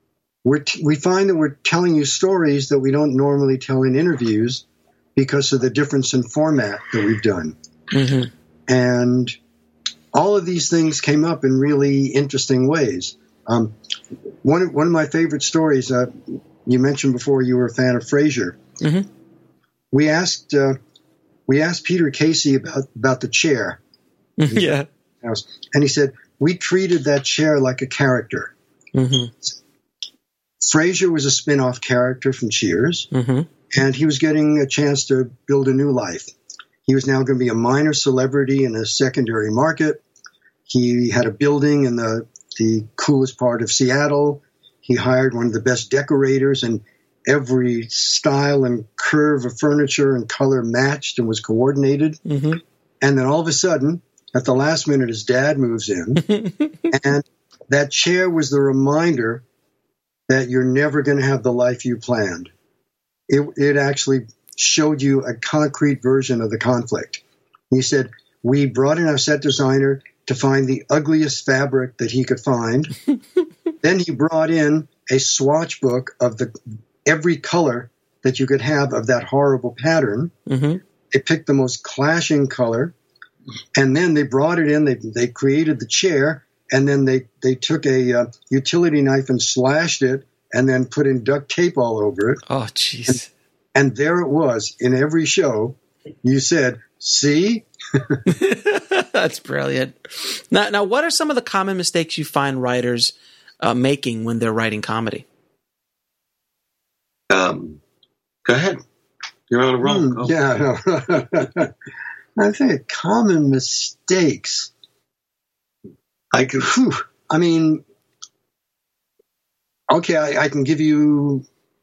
we're t- we find that we're telling you stories that we don't normally tell in interviews because of the difference in format that we've done. Mm-hmm. And all of these things came up in really interesting ways. Um, one, of, one of my favorite stories, uh, you mentioned before you were a fan of Frasier. Mm-hmm. We asked uh, we asked Peter Casey about, about the chair. Yeah. And he said, we treated that chair like a character. Mm-hmm. Frasier was a spin-off character from Cheers, mm-hmm. and he was getting a chance to build a new life. He was now going to be a minor celebrity in a secondary market. He had a building in the, the coolest part of Seattle. He hired one of the best decorators, and every style and curve of furniture and color matched and was coordinated. Mm-hmm. And then all of a sudden, at the last minute, his dad moves in, and that chair was the reminder that you're never going to have the life you planned. It, it actually showed you a concrete version of the conflict. He said, we brought in our set designer to find the ugliest fabric that he could find. Then he brought in a swatch book of the every color that you could have of that horrible pattern. Mm-hmm. They picked the most clashing color, and then they brought it in. They they created the chair, and then they, they took a uh, utility knife and slashed it, and then put in duct tape all over it. Oh, jeez. And, and there it was in every show. You said, see? That's brilliant. Now, now, what are some of the common mistakes you find writers uh, making when they're writing comedy? Um, go ahead. You're on a roll. Mm, yeah. No. I think common mistakes. I can. Whew, I mean, okay, I, I can give you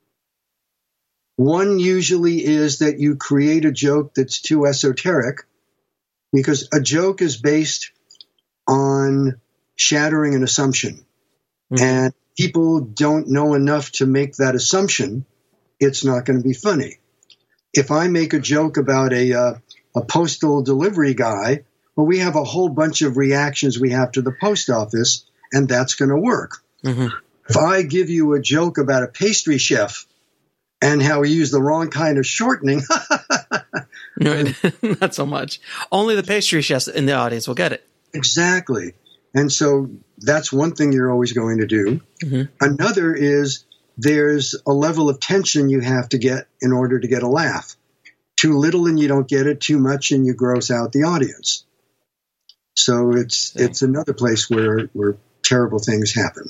one. Usually is that you create a joke that's too esoteric, because a joke is based on shattering an assumption, mm-hmm. and people don't know enough to make that assumption. It's not going to be funny. If I make a joke about a uh, a postal delivery guy, well, we have a whole bunch of reactions we have to the post office, and that's going to work. Mm-hmm. If I give you a joke about a pastry chef and how he used the wrong kind of shortening, not so much. Only the pastry chefs in the audience will get it. Exactly. And so that's one thing you're always going to do. Mm-hmm. Another is there's a level of tension you have to get in order to get a laugh. Too little and you don't get it, too much and you gross out the audience. So it's it's another place where, where terrible things happen.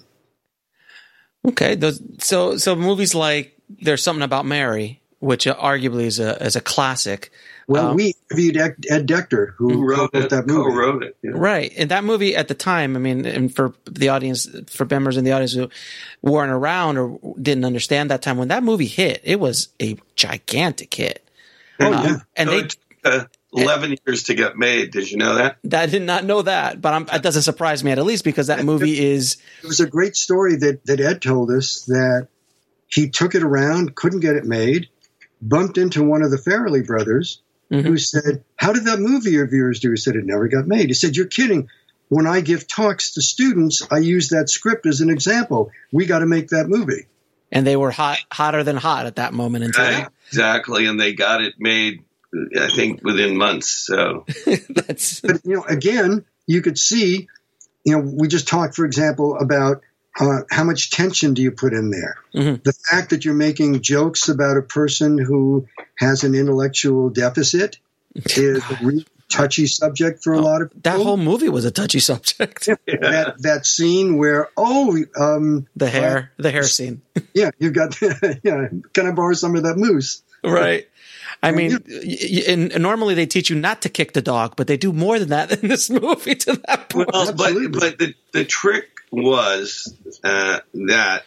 Okay, those, so so movies like There's Something About Mary, which arguably is a is a classic. Well, um, we interviewed Ed, Ed Dector, who, who wrote, wrote it, that movie. Co-wrote it, yeah. Right, and that movie at the time, I mean, and for the audience, for members in the audience who weren't around or didn't understand that time, when that movie hit, it was a gigantic hit. Oh, um, yeah. And so they. It took, uh, eleven and, years to get made. Did you know that? I did not know that, but I'm, it doesn't surprise me at least because that movie is. It was a great story that, that Ed told us that he took it around, couldn't get it made, bumped into one of the Farrelly brothers, mm-hmm. who said, how did that movie reviewers do? He said, it never got made. He said, you're kidding. When I give talks to students, I use that script as an example. We got to make that movie. And they were hot, hotter than hot at that moment in time. Uh, exactly. And they got it made, I think, within months. So that's, but, you know, again, you could see, you know, we just talked, for example, about uh, how much tension do you put in there? Mm-hmm. The fact that you're making jokes about a person who has an intellectual deficit is a really touchy subject for a oh, lot of people. That whole movie was a touchy subject. Yeah. that that scene where, oh, um, the hair, uh, the hair scene. Yeah, you've got, yeah, can I borrow some of that mousse? Right. I mean, and normally they teach you not to kick the dog, but they do more than that in this movie to that point. Well, but, but the, the trick was uh, that,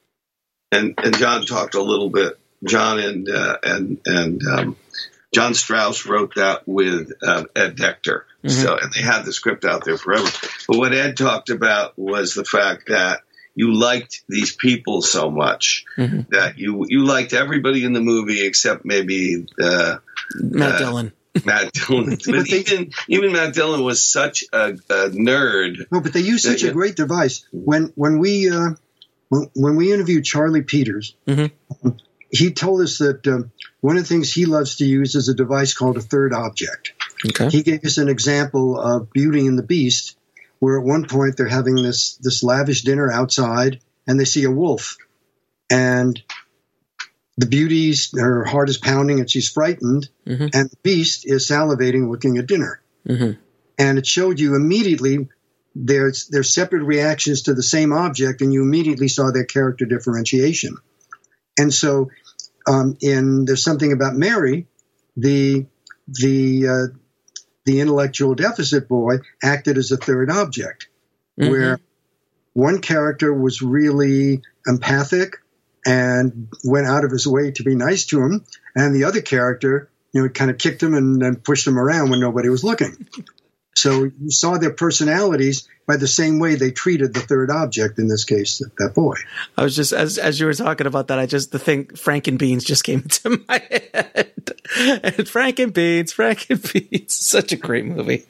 and, and John talked a little bit, John and uh, and and um, John Strauss wrote that with uh, Ed Dector. Mm-hmm. So, and they had the script out there forever. But what Ed talked about was the fact that you liked these people so much mm-hmm. that you you liked everybody in the movie except maybe uh, Matt uh, Dillon. Matt Dillon. But even even Matt Dillon was such a, a nerd. No, but they used such a great device. When when we uh, when, when we interviewed Charlie Peters, mm-hmm. he told us that uh, one of the things he loves to use is a device called a third object. Okay. He gave us an example of Beauty and the Beast, where at one point they're having this, this lavish dinner outside, and they see a wolf. And the Beauty's, her heart is pounding and she's frightened, mm-hmm. and the Beast is salivating looking at dinner. Mm-hmm. And it showed you immediately there's, there's separate reactions to the same object, and you immediately saw their character differentiation. And so um, in There's Something About Mary, the the uh, the intellectual deficit boy acted as a third object, mm-hmm. where one character was really empathic and went out of his way to be nice to him, and the other character, you know, kind of kicked him and, and pushed him around when nobody was looking. So you saw their personalities by the same way they treated the third object, in this case, that, that boy. I was just, as as you were talking about that, I just, the thing, Frankenbeans just came into my head. And Frankenbeans, Frankenbeans, such a great movie.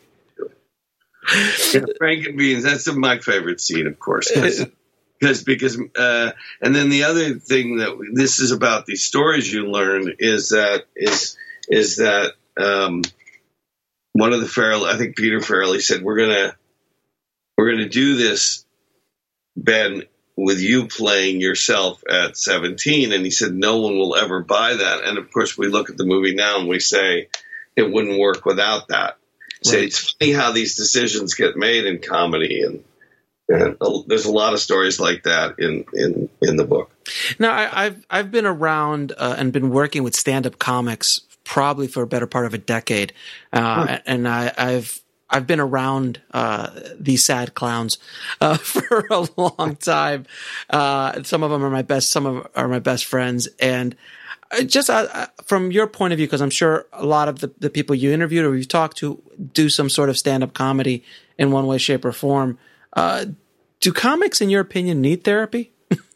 Yeah, Frankenbeans, that's my favorite scene, of course. Because, because, uh, and then the other thing that this is about these stories you learn is that, is, is that, um, one of the Farrelly, I think Peter Farrelly said, we're going to, we're going to do this, Ben, with you playing yourself at seventeen. And he said, no one will ever buy that. And of course we look at the movie now and we say it wouldn't work without that. So right. It's funny how these decisions get made in comedy, and, and there's a lot of stories like that in, in, in the book. Now I, I've, I've been around uh, and been working with stand-up comics probably for a better part of a decade. Uh, hmm. And I, I've, I've been around, uh, these sad clowns, uh, for a long time. Uh, some of them are my best, some of them are my best friends. And just, uh, from your point of view, cause I'm sure a lot of the, the people you interviewed or you've talked to do some sort of stand-up comedy in one way, shape or form. Uh, do comics, in your opinion, need therapy?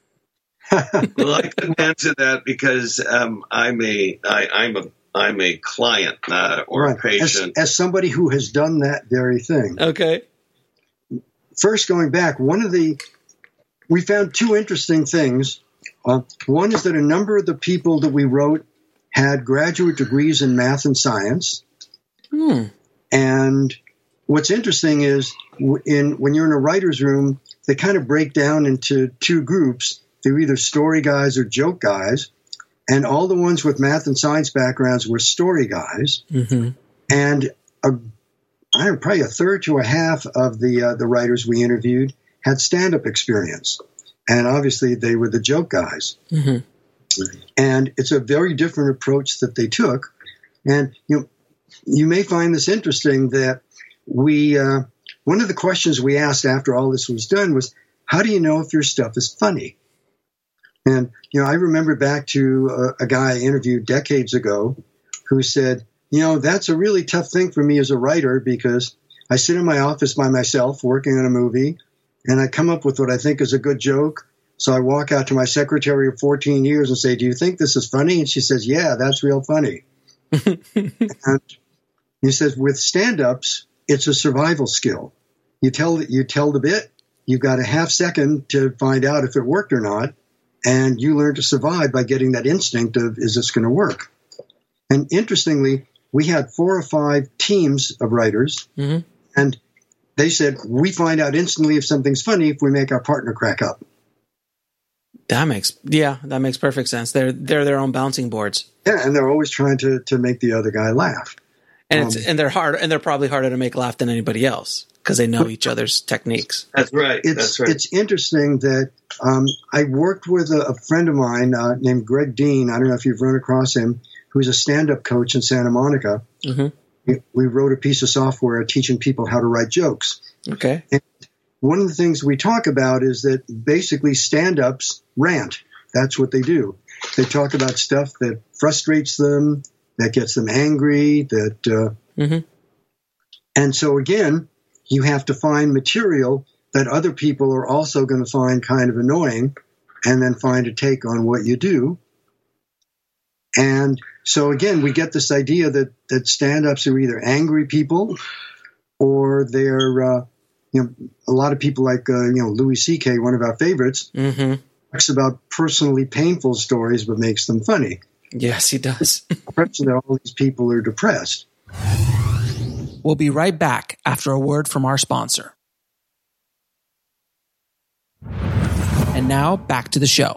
Well, I couldn't answer that because, um, I'm a, I, I'm a, I'm a client uh, or right. a patient. As, as somebody who has done that very thing. Okay. First, going back, one of the, we found two interesting things. Uh, one is that a number of the people that we wrote had graduate degrees in math and science. Hmm. And what's interesting is in when you're in a writer's room, they kind of break down into two groups. They're either story guys or joke guys. And all the ones with math and science backgrounds were story guys. Mm-hmm. And a, I don't know, probably a third to a half of the uh, the writers we interviewed had stand-up experience. And obviously they were the joke guys. Mm-hmm. And it's a very different approach that they took. And you know, you may find this interesting that we uh, one of the questions we asked after all this was done was, how do you know if your stuff is funny? And, you know, I remember back to a, a guy I interviewed decades ago who said, you know, that's a really tough thing for me as a writer because I sit in my office by myself working on a movie and I come up with what I think is a good joke. So I walk out to my secretary of fourteen years and say, do you think this is funny? And she says, yeah, that's real funny. And he says, with stand-ups, it's a survival skill. You tell, you tell the bit, you've got a half second to find out if it worked or not. And you learn to survive by getting that instinct of, is this going to work? And interestingly, we had four or five teams of writers, mm-hmm. and they said, we find out instantly if something's funny if we make our partner crack up. That makes, yeah, that makes perfect sense. They're, they're their own bouncing boards. Yeah, and they're always trying to, to make the other guy laugh. And it's, um, and they're hard, and they're probably harder to make laugh than anybody else because they know each other's techniques. That's right. It's, That's right. It's interesting that um, I worked with a, a friend of mine uh, named Greg Dean. I don't know if you've run across him, who's a stand-up coach in Santa Monica. Mm-hmm. We, we wrote a piece of software teaching people how to write jokes. Okay. And one of the things we talk about is that basically stand-ups rant. That's what they do. They talk about stuff that frustrates them, that gets them angry, that, uh, mm-hmm. and so again, you have to find material that other people are also going to find kind of annoying and then find a take on what you do. And so again, we get this idea that, that stand-ups are either angry people or they're, uh, you know, a lot of people like, uh, you know, Louis C K, one of our favorites, mm-hmm. talks about personally painful stories, but makes them funny. Yes, he does. Impression that all these people are depressed. We'll be right back after a word from our sponsor. And now back to the show.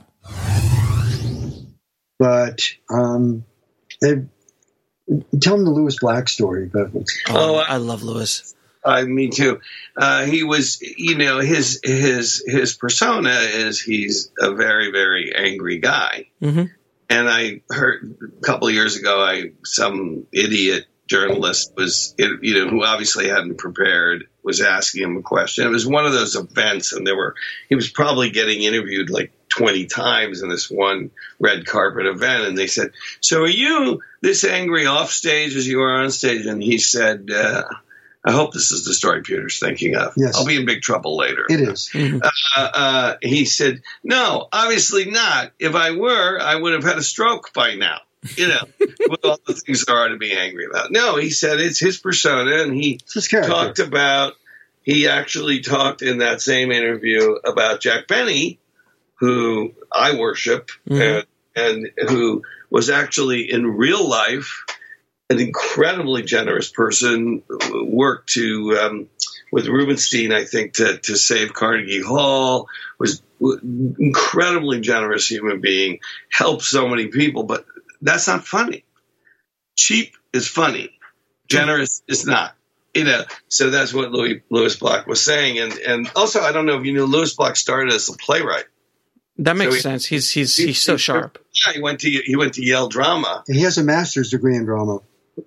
But um, they, tell them the Lewis Black story. But oh, I love Lewis. Uh, me too. Uh, he was, you know, his his his persona is he's a very very angry guy. Mm-hmm. And I heard a couple of years ago, I some idiot journalist was, you know, who obviously hadn't prepared, was asking him a question. It was one of those events, and there were he was probably getting interviewed like twenty times in this one red carpet event. And they said, "So are you this angry off stage as you are on stage?" And he said, uh, I hope this is the story Peter's thinking of. Yes. I'll be in big trouble later. It is. Uh, uh, he said, "No, obviously not. If I were, I would have had a stroke by now." You know, with all the things there are to be angry about. No, he said it's his persona, and he talked about, he actually talked in that same interview about Jack Benny, who I worship, mm-hmm. and, and who was actually in real life an incredibly generous person, worked to um, with Rubenstein, I think, to, to save Carnegie Hall, was incredibly generous human being, helped so many people, but that's not funny. Cheap is funny. Generous is not. You know, so that's what Louis, Lewis Black was saying. And and also, I don't know if you know, Lewis Black started as a playwright. That makes so he, sense. He's he's he's, he's so he, sharp. Yeah, he went to he went to Yale Drama. He has a master's degree in drama.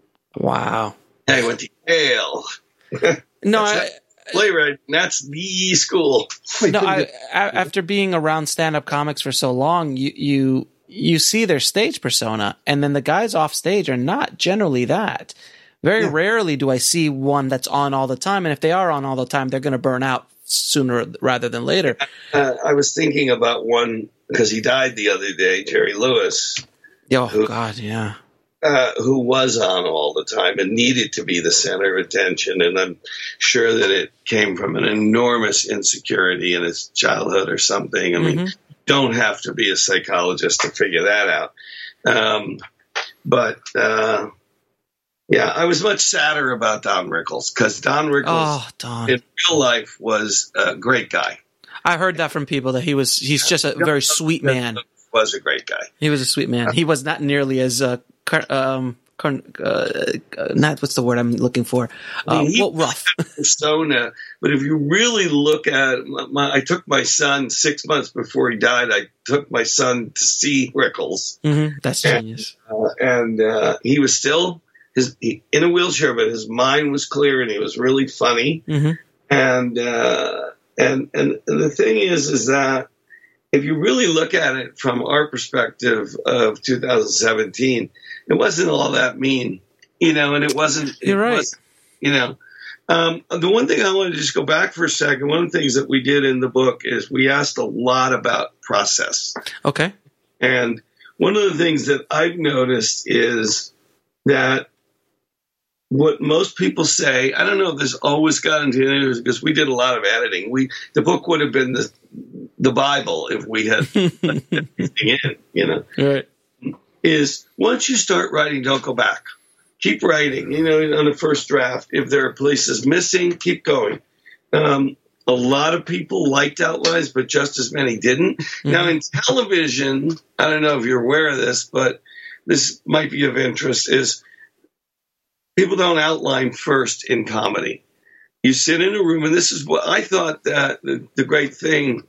Wow. Yeah, he went to Yale. No, I, playwright. That's the school. No, I, after being around stand-up comics for so long, you you. you see their stage persona, and then the guys off stage are not generally that. Very yeah. rarely do I see one that's on all the time, and if they are on all the time, they're going to burn out sooner rather than later. Uh, I was thinking about one, because he died the other day, Jerry Lewis. Oh, who, God, yeah. Uh, who was on all the time and needed to be the center of attention, and I'm sure that it came from an enormous insecurity in his childhood or something. I mean, mm-hmm. don't have to be a psychologist to figure that out. Um, but, uh, yeah, I was much sadder about Don Rickles, because Don Rickles oh, Don. in real life was a great guy. I heard that from people, that he was, he's just a very sweet man. Was a great guy. He was a sweet man. He was not nearly as, uh, car, um, car, uh, not, what's the word I'm looking for? Uh, he well, rough. Persona, but if you really look at my, I took my son six months before he died. I took my son to see Rickles. Mm-hmm. That's genius. And, uh, and uh, he was still his he, in a wheelchair, but his mind was clear, and he was really funny. Mm-hmm. And, uh, and and and the thing is, is that if you really look at it from our perspective of two thousand seventeen, it wasn't all that mean, you know, and it wasn't. It You're right. Was, you know. Um, the one thing I want to just go back for a second, one of the things that we did in the book is we asked a lot about process. Okay. And one of the things that I've noticed is that what most people say, I don't know if this always got into interviews, because we did a lot of editing. We the book would have been the the Bible if we had everything in, you know. Right. Is once you start writing, don't go back. Keep writing, you know, on the first draft. If there are places missing, keep going. Um, a lot of people liked outlines, but just as many didn't. Mm-hmm. Now, in television, I don't know if you're aware of this, but this might be of interest, is people don't outline first in comedy. You sit in a room, and this is what I thought that the, the great thing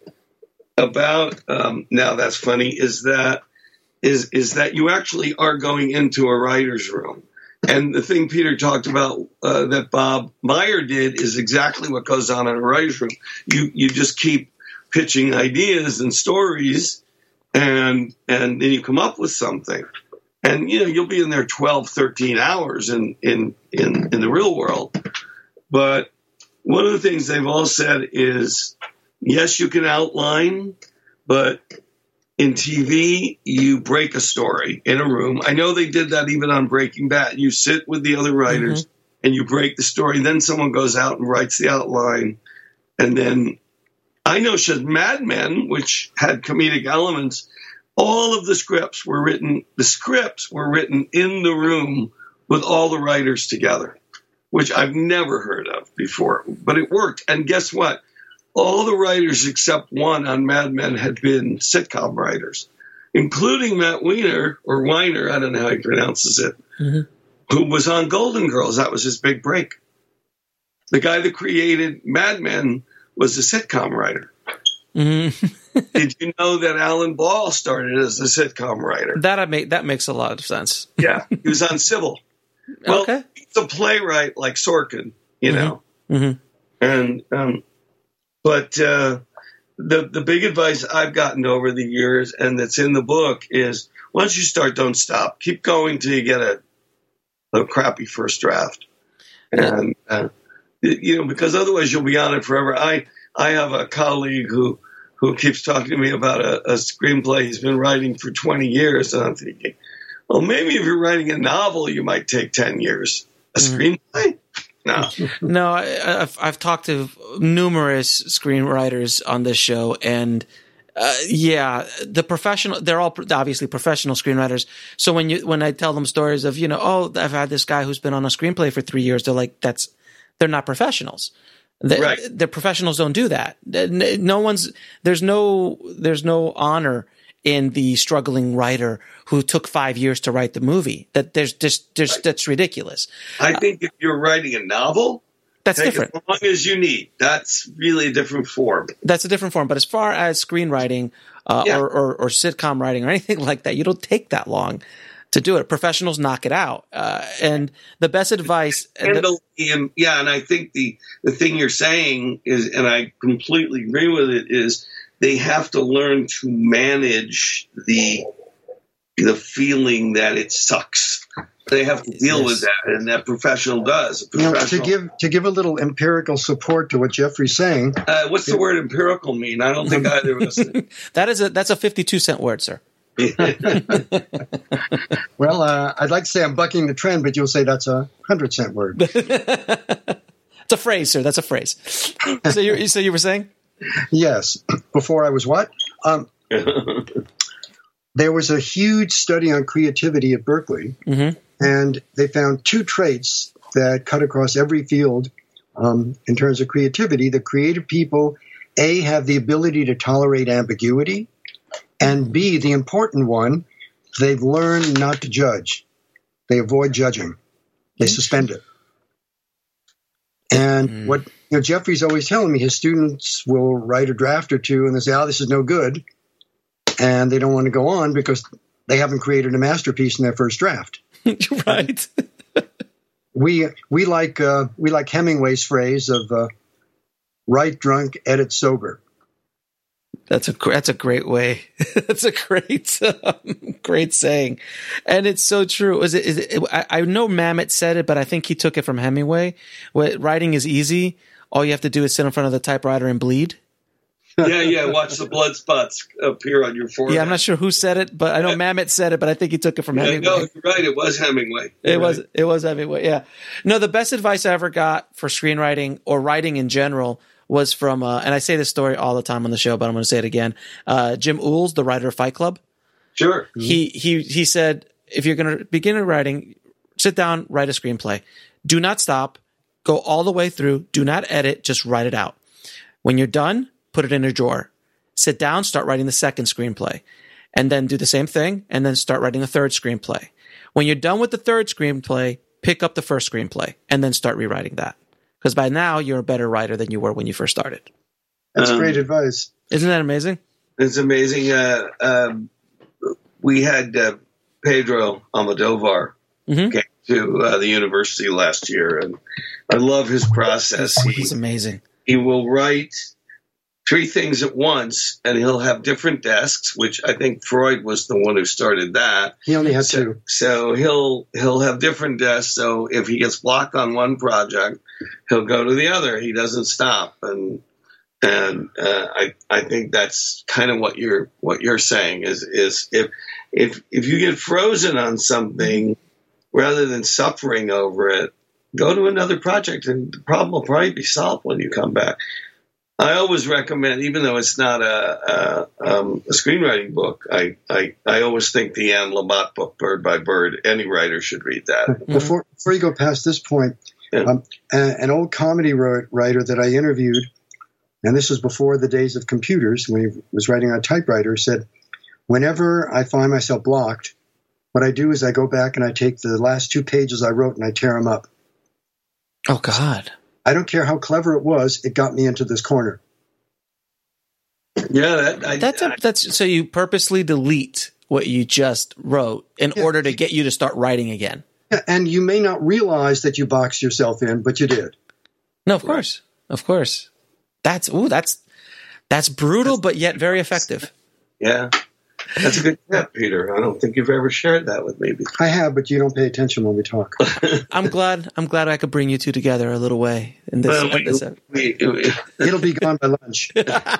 about um, Now That's Funny is that is is that you actually are going into a writer's room. And the thing Peter talked about uh, that Bob Meyer did is exactly what goes on in a writer's room. You you just keep pitching ideas and stories, and and then you come up with something. And, you know, you'll be in there twelve, thirteen hours in, in, in, in the real world. But one of the things they've all said is, yes, you can outline, but in T V, you break a story in a room. I know they did that even on Breaking Bad. You sit with the other writers mm-hmm. and you break the story. Then someone goes out and writes the outline. And then I know she's Mad Men, which had comedic elements. All of the scripts were written, the scripts were written in the room with all the writers together, which I've never heard of before, but it worked. And guess what? All the writers except one on Mad Men had been sitcom writers, including Matt Weiner, or Weiner, I don't know how he pronounces it, mm-hmm. who was on Golden Girls. That was his big break. The guy that created Mad Men was a sitcom writer. Mm-hmm. Did you know that Alan Ball started as a sitcom writer? That I make that makes a lot of sense. Yeah, he was on Civil. Well, okay. He's a playwright like Sorkin, you mm-hmm. know. Mm-hmm. And um, but uh, the the big advice I've gotten over the years, and that's in the book, is once you start, don't stop. Keep going till you get a a crappy first draft, and uh, you know, because otherwise you'll be on it forever. I I have a colleague who who keeps talking to me about a, a screenplay he's been writing for twenty years, and I'm thinking, well, maybe if you're writing a novel, you might take ten years. A screenplay? No. No, I, I've, I've talked to numerous screenwriters on this show, and uh, yeah, the professional, they're all obviously professional screenwriters. So when you, when I tell them stories of, you know, oh, I've had this guy who's been on a screenplay for three years, they're like, that's, they're not professionals. The, right. The professionals don't do that. No one's, there's no, there's no honor in the struggling writer who took five years to write the movie. That there's just, there's, right. that's ridiculous. I think if you're writing a novel, that's take different. As long as you need. That's really a different form. That's a different form. But as far as screenwriting uh, yeah. or, or, or sitcom writing or anything like that, you don't take that long to do it. Professionals knock it out. Uh, and the best advice. And the, and, yeah, and I think the, the thing you're saying is, and I completely agree with it, is they have to learn to manage the the feeling that it sucks. They have to deal yes. with that, and that professional does. Professional. You know, to give to give a little empirical support to what Jeffrey's saying. Uh, what's the word empirical mean? I don't think either of us. That is a that's a fifty-two cent word, sir. Well, uh, I'd like to say I'm bucking the trend, but you'll say that's a hundred cent word. It's a phrase, sir. That's a phrase. So you so you were saying? Yes. Before I was what? Um, there was a huge study on creativity at Berkeley, mm-hmm. and they found two traits that cut across every field um, in terms of creativity. The creative people, A, have the ability to tolerate ambiguity, and B, the important one, they've learned not to judge. They avoid judging. They suspend it. And mm. what you know, Jeffrey's always telling me, his students will write a draft or two and they say, oh, this is no good. And they don't want to go on because they haven't created a masterpiece in their first draft. Right. we we like uh, we like Hemingway's phrase of uh, write drunk, edit sober. That's a that's a great way. That's a great um, great saying, and it's so true. Is it? Is it I, I know Mamet said it, but I think he took it from Hemingway. What, writing is easy. All you have to do is sit in front of the typewriter and bleed. Yeah, yeah. Watch the blood spots appear on your forehead. Yeah, I'm not sure who said it, but I know Mamet said it. But I think he took it from yeah, Hemingway. No, you're right. It was Hemingway. You're it right. was. It was Hemingway. Yeah. No, the best advice I ever got for screenwriting or writing in general was from, uh, and I say this story all the time on the show, but I'm going to say it again. Uh, Jim Uhls, the writer of Fight Club. Sure. He he he said, if you're going to begin writing, sit down, write a screenplay. Do not stop. Go all the way through. Do not edit. Just write it out. When you're done, put it in a drawer. Sit down, start writing the second screenplay, and then do the same thing, and then start writing the third screenplay. When you're done with the third screenplay, pick up the first screenplay, and then start rewriting that. Because by now, you're a better writer than you were when you first started. That's um, great advice. Isn't that amazing? It's amazing. Uh, um, we had uh, Pedro Almodovar mm-hmm. came to uh, the university last year, and I love his process. He's, he's amazing. He will write three things at once, and he'll have different desks, which I think Freud was the one who started that. He only had so, two. So he'll he'll have different desks. So if he gets blocked on one project, he'll go to the other. He doesn't stop, and and uh, I I think that's kind of what you're what you're saying is is if if if you get frozen on something, rather than suffering over it, go to another project, and the problem will probably be solved when you come back. I always recommend, even though it's not a, a, um, a screenwriting book, I, I, I always think the Anne Lamott book, Bird by Bird, any writer should read that. Before, before you go past this point, Yeah. um, a, an old comedy writer that I interviewed, and this was before the days of computers, when he was writing on a typewriter, said, whenever I find myself blocked, what I do is I go back and I take the last two pages I wrote and I tear them up. Oh, God. I don't care how clever it was, it got me into this corner. Yeah, that, I, That's a, that's so you purposely delete what you just wrote in Yeah. order to get you to start writing again. Yeah, and you may not realize that you boxed yourself in, but you did. No, of course, of course. That's ooh, that's that's brutal, but yet very effective. yeah, that's a good tip, Peter. I don't think you've ever shared that with me before. I have, but you don't pay attention when we talk. I'm glad. I'm glad I could bring you two together a little way in this. Well, in this we, we, we, It'll be gone by lunch.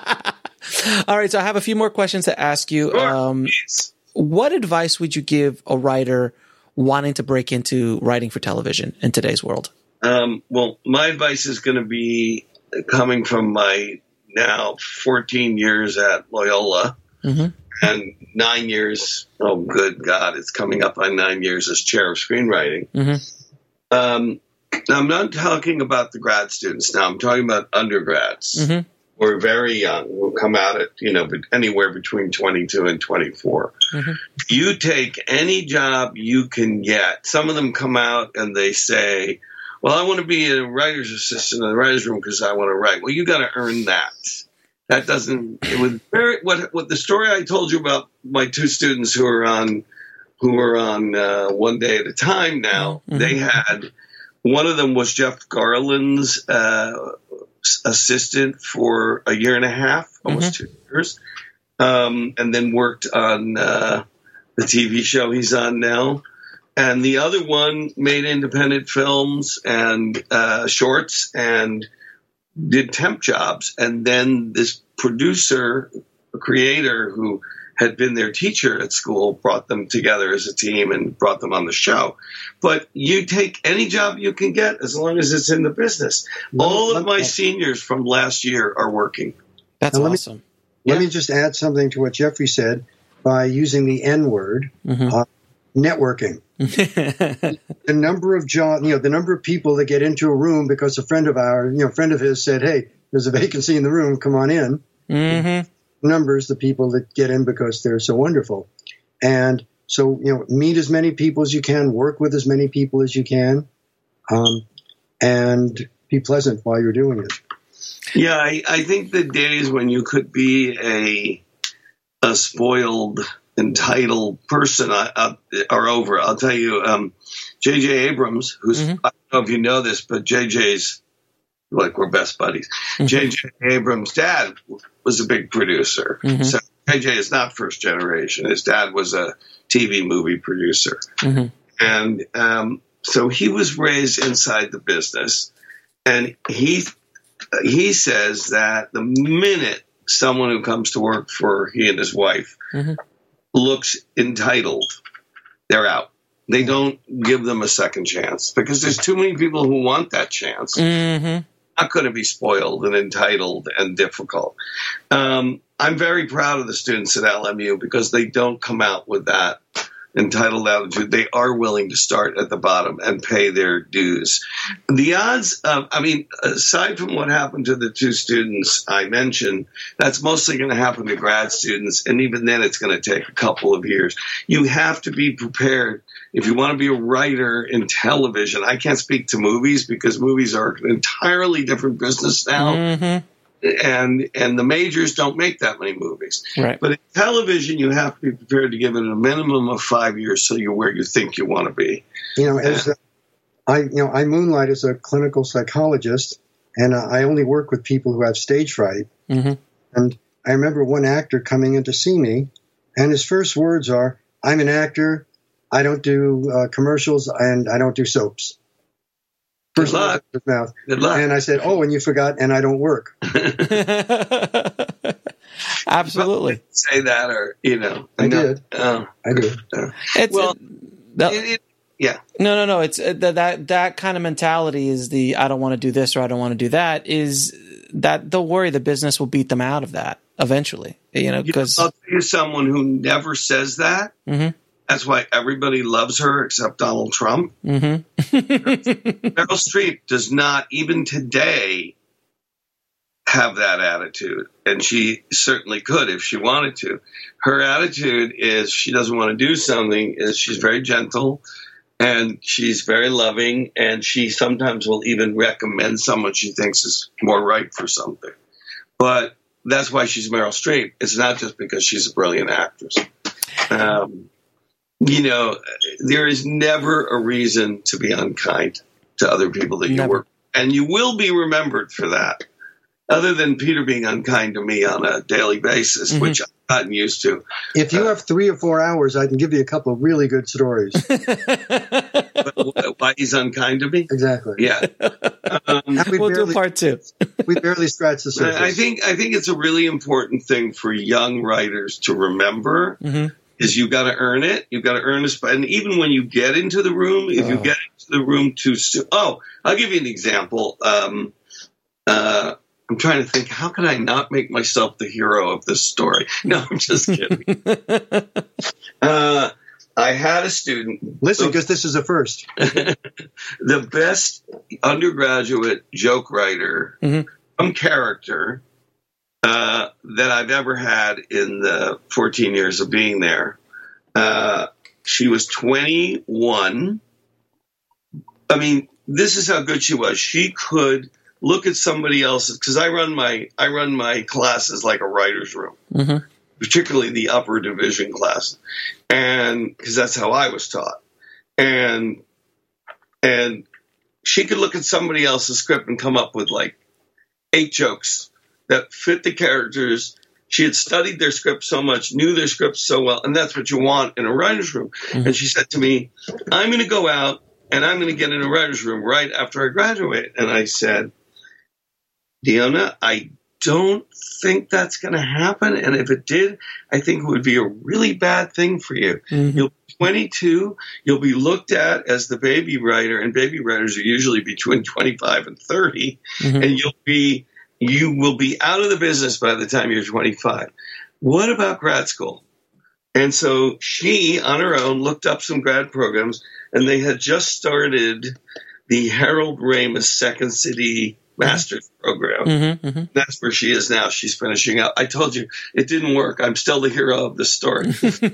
All right, so I have a few more questions to ask you. Sure, Um, please. what advice would you give a writer wanting to break into writing for television in today's world? Um, well, my advice is going to be coming from my now fourteen years at Loyola Mm-hmm. and nine years. Oh, good God, it's coming up on nine years as chair of screenwriting. Mm-hmm. Um, I'm not talking about the grad students now. I'm talking about undergrads. Mm-hmm. Who are very young, who come out at, you know, anywhere between twenty-two and twenty-four. Mm-hmm. You take any job you can get. Some of them come out and they say, well, I want to be a writer's assistant in the writer's room because I want to write. Well, you got to earn that. That doesn't, it was very, what, what the story I told you about my two students who are on, who are on uh, One Day at a Time now, Mm-hmm. they had, one of them was Jeff Garland's uh, assistant for a year and a half, almost Mm-hmm. two years, um, and then worked on uh, the T V show he's on now. And the other one made independent films and uh, shorts and did temp jobs. And then this producer, a creator who had been their teacher at school, brought them together as a team and brought them on the show. But you take any job you can get as long as it's in the business. All of my seniors from last year are working. That's Now, let me- awesome. Let Yeah. me just add something to what Jeffrey said by using the N word, Mm-hmm. uh, networking. The number of job, you know, the number of people that get into a room because a friend of ours, you know, a friend of his said, "Hey, there's a vacancy in the room. Come on in." Mm-hmm. Numbers the people that get in because they're so wonderful, and so you know, meet as many people as you can, work with as many people as you can, um, and be pleasant while you're doing it. Yeah, I, I think the days when you could be a a spoiled, entitled person uh, uh, are over. I'll tell you, um, J J Abrams, who's, Mhm. I don't know if you know this, but J J's, like, we're best buddies. Mhm. J J Abrams' dad was a big producer. Mhm. So J J is not first generation. His dad was a T V movie producer. Mm-hmm. And um, so he was raised inside the business. And he he says that the minute someone who comes to work for he and his wife Mhm. looks entitled, they're out. They don't give them a second chance because there's too many people who want that chance. Mm-hmm. Not going to be spoiled and entitled and difficult. Um, I'm very proud of the students at L M U because they don't come out with that entitled attitude. They are willing to start at the bottom and pay their dues. The odds of, I mean, aside from what happened to the two students I mentioned, that's mostly going to happen to grad students. And even then, it's going to take a couple of years. You have to be prepared. If you want to be a writer in television, I can't speak to movies because movies are an entirely different business now. Mm-hmm. And and the majors don't make that many movies. Right. But in television, you have to be prepared to give it a minimum of five years so you're where you think you want to be. You know, as the, I, you know, I moonlight as a clinical psychologist, and uh, I only work with people who have stage fright. Mm-hmm. And I remember one actor coming in to see me, and his first words are, "I'm an actor. I don't do uh, commercials, and I don't do soaps." Good First words out luck. of his mouth. Good luck. And I said, "Oh, and you forgot, and I don't work." Absolutely. Say that, or you know, I no, did. Uh, I do. uh, It's well, that- it, it, yeah. no, no, no. It's uh, that that that kind of mentality is the I don't want to do this or I don't want to do that is that don't worry, the business will beat them out of that eventually. You know, because I'll tell you someone who never says that. Mm-hmm. That's why everybody loves her except Donald Trump. Mm-hmm. Meryl Streep does not, even today, have that attitude. And she certainly could if she wanted to. Her attitude is she doesn't want to do something, is she's very gentle and she's very loving, and she sometimes will even recommend someone she thinks is more right for something. But that's why she's Meryl Streep. It's not just because she's a brilliant actress. Um, you know, there is never a reason to be unkind to other people that you Never. work with. And you will be remembered for that. Other than Peter being unkind to me on a daily basis, Mm-hmm. which I've gotten used to. If you have three or four hours, I can give you a couple of really good stories. But why he's unkind to me? Exactly. Yeah. Um, We We'll do barely, part two. we barely scratched the surface. I think I think it's a really important thing for young writers to remember. Mm-hmm. Is you got to earn it. You got to earn a spot. And even when you get into the room, if you Oh. get into the room too soon. Oh, I'll give you an example. Um, uh, I'm trying to think, how can I not make myself the hero of this story? No, I'm just kidding. uh, I had a student. Listen, because this is a first. The best undergraduate joke writer Mhm. from character uh, that I've ever had in the fourteen years of being there. Uh, she was twenty-one. I mean, this is how good she was. She could look at somebody else's, because I run my I run my classes like a writer's room, Mm-hmm. particularly the upper division class, and because that's how I was taught. And and she could look at somebody else's script and come up with like eight jokes that fit the characters. She had studied their script so much, knew their script so well, and that's what you want in a writer's room. Mhm. And she said to me, I'm going to go out and I'm going to get in a writer's room right after I graduate. And I said, Deanna, I don't think that's going to happen. And if it did, I think it would be a really bad thing for you. Mhm. You'll be twenty-two. You'll be looked at as the baby writer, and baby writers are usually between twenty-five and thirty. Mhm. And you'll be, you will be out of the business by the time you're twenty-five. What about grad school? And so she, on her own, looked up some grad programs, and they had just started the Harold Ramis Second City Master's Program. Mm-hmm, mm-hmm. That's where she is now. She's finishing up. I told you it didn't work. I'm still the hero of the story.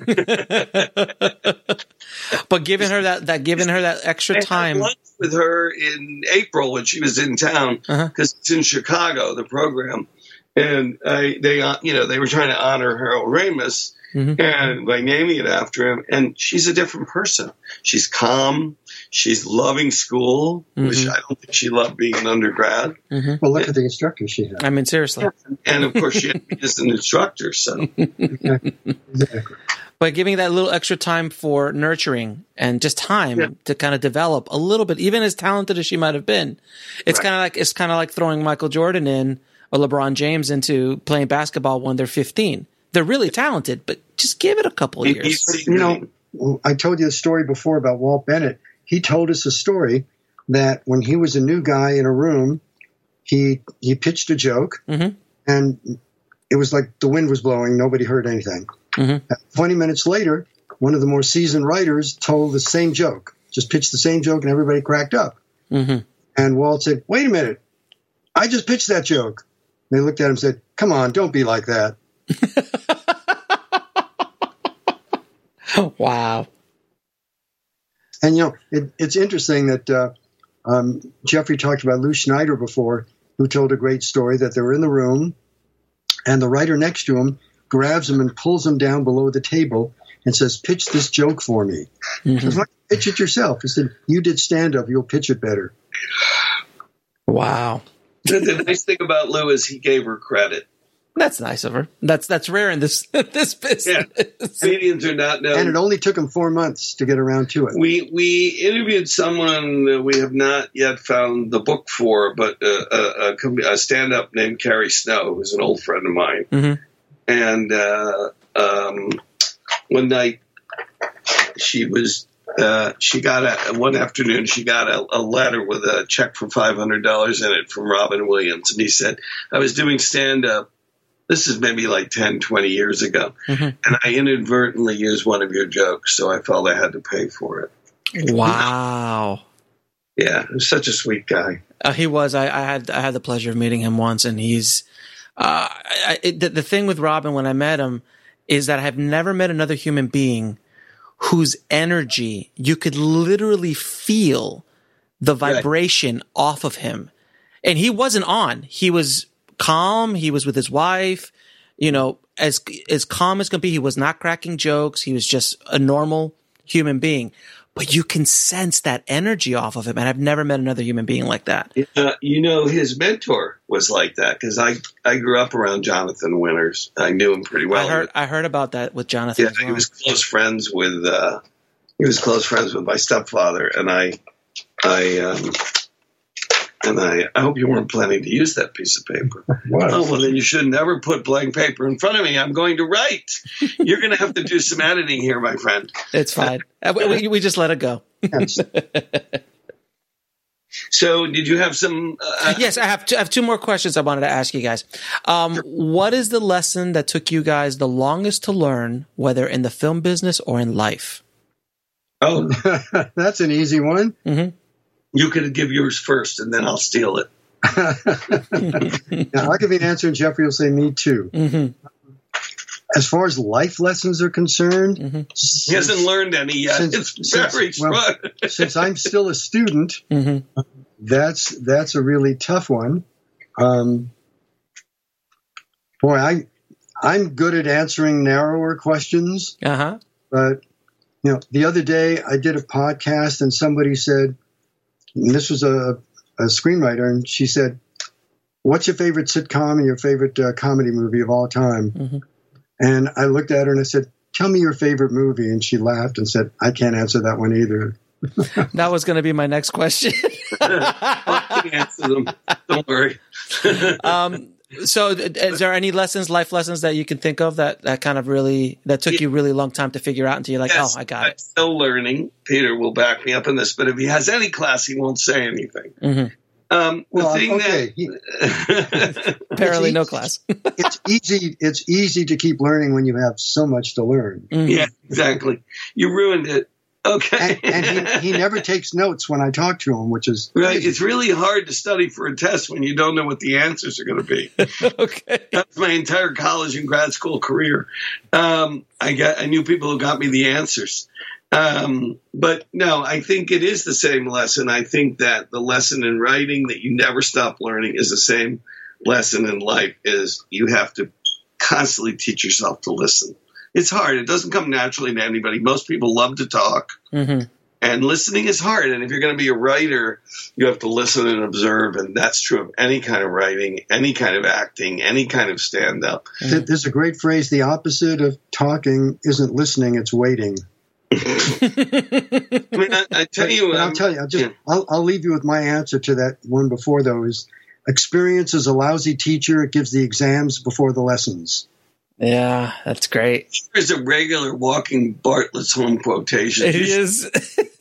But giving her that, that giving her that extra I had time. lunch with her in April when she was in town, because Uh-huh. it's in Chicago, the program. And I, they, uh, you know, they were trying to honor Harold Ramis, Mhm. and by naming it after him. And she's a different person. She's calm. She's loving school, which Mhm. I don't think she loved being an undergrad. Mhm. Well, look at the instructor she had. I mean, seriously. And of course, she had me as an instructor. So Exactly. But giving that little extra time for nurturing and just time Yeah. to kind of develop a little bit, even as talented as she might have been, it's Right. kind of like it's kind of like throwing Michael Jordan in or LeBron James into playing basketball when they're fifteen. They're really talented, but just give it a couple of He- years. he's- You know, I told you the story before about Walt Bennett. He told us a story that when he was a new guy in a room, he he pitched a joke, Mhm. and it was like the wind was blowing. Nobody heard anything. Mhm. twenty minutes later, one of the more seasoned writers told the same joke, just pitched the same joke, and everybody cracked up. Mhm. And Walt said, wait a minute, I just pitched that joke. They looked at him and said, come on, don't be like that. Wow. And, you know, it, it's interesting that uh, um, Jeffrey talked about Lou Schneider before, who told a great story that they were in the room, and the writer next to him grabs him and pulls him down below the table and says, pitch this joke for me. Mhm. He says, why don't you pitch it yourself? He said, you did stand-up, you'll pitch it better. Wow. the, the nice thing about Lou is he gave her credit. That's nice of her. That's that's rare in this this business. Comedians are not known. And it only took him four months to get around to it. We we interviewed someone that we have not yet found the book for, but uh, a, a, com- a stand-up named Carrie Snow, who's an old friend of mine. Mhm. And uh, um, one night she was uh, she got a, one afternoon, she got a, a letter with a check for five hundred dollars in it from Robin Williams. And he said, I was doing stand-up. This is maybe like ten, twenty years ago. Mm-hmm. And I inadvertently used one of your jokes, so I felt I had to pay for it. Wow. Yeah, he was such a sweet guy. Uh, he was. I, I had I had the pleasure of meeting him once, and he's uh, I, it, the, the thing with Robin when I met him is that I have never met another human being whose energy you could literally feel the vibration right. off of him, and he wasn't on. He was calm. He was with his wife. You know, as as calm as can be. He was not cracking jokes. He was just a normal human being. But you can sense that energy off of him, and I've never met another human being like that. Uh, you know, his mentor was like that because I, I grew up around Jonathan Winters. I knew him pretty well. I heard I heard about that with Jonathan. Yeah, as well. he was close friends with uh, he was close friends with my stepfather, and I I um, and I, I hope you weren't planning to use that piece of paper. What? Oh, well, then you should never put blank paper in front of me. I'm going to write. You're going to have to do some editing here, my friend. It's fine. Uh, we, we just let it go. Yes. So did you have some? Uh, yes, I have, two, I have two more questions I wanted to ask you guys. Um, what is the lesson that took you guys the longest to learn, whether in the film business or in life? Oh, that's an easy one. Mm-hmm. You could give yours first, and then I'll steal it. Now, I'll give you an answer, and Jeffrey will say me too. Mm-hmm. As far as life lessons are concerned, mm-hmm. since, he hasn't learned any yet. Since, it's very since, well, since I'm still a student, mm-hmm. that's that's a really tough one. Um, boy, I I'm good at answering narrower questions, uh-huh. but you know, the other day I did a podcast, and somebody said, and this was a, a screenwriter, and she said, "What's your favorite sitcom and your favorite uh, comedy movie of all time?" Mm-hmm. And I looked at her and I said, "Tell me your favorite movie." And she laughed and said, "I can't answer that one either." That was going to be my next question. I can answer them. Don't worry. um, so is there any lessons, life lessons that you can think of that, that kind of really, that took yeah. you really long time to figure out until you're like, yes, oh, I got I'm it. Still learning. Peter will back me up in this, but if he has any class, he won't say anything. Mm-hmm. Um, the well, thing okay. that apparently no class. It's easy. It's easy to keep learning when you have so much to learn. Mm-hmm. Yeah, exactly. You ruined it. Okay. And, and he, he never takes notes when I talk to him, which is right. crazy. It's really hard to study for a test when you don't know what the answers are going to be. Okay. That's my entire college and grad school career. Um, I got I knew people who got me the answers. Um, but no, I think it is the same lesson. I think that the lesson in writing that you never stop learning is the same lesson in life. Is you have to constantly teach yourself to listen. It's hard. It doesn't come naturally to anybody. Most people love to talk, mm-hmm. and listening is hard. And if you're going to be a writer, you have to listen and observe. And that's true of any kind of writing, any kind of acting, any kind of stand-up. Mm-hmm. There's a great phrase: the opposite of talking isn't listening; it's waiting. I mean, I, I tell but, you, but I'll um, tell you. I'll just yeah. I'll, I'll leave you with my answer to that one before those. Experience is a lousy teacher. It gives the exams before the lessons. Yeah, that's great. There's a regular walking Bartlett's home quotation. It is.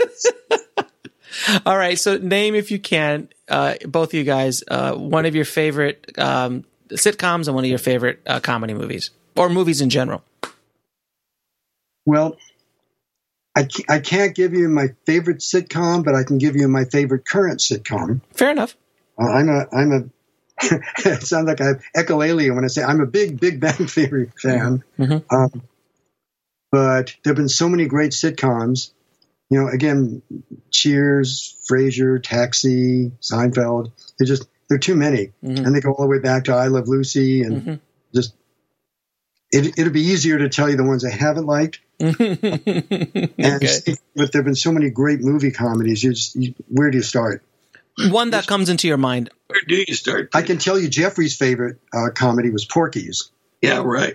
All right. So name, if you can, uh, both of you guys, uh, one of your favorite um, sitcoms and one of your favorite uh, comedy movies or movies in general. Well, I, I can't give you my favorite sitcom, but I can give you my favorite current sitcom. Fair enough. Uh, I'm a I'm a it sounds like I have echolalia when I say I'm a big Big Bang Theory fan. Mm-hmm. Um, but there have been so many great sitcoms. You know, again, Cheers, Frasier, Taxi, Seinfeld. They're just they're too many, mm-hmm. and they go all the way back to I Love Lucy, and mm-hmm. just it it'll be easier to tell you the ones I haven't liked. Okay. And but there have been so many great movie comedies. You just you, where do you start? One that comes into your mind. Where do you start? I can tell you Jeffrey's favorite uh, comedy was Porky's. Yeah, right.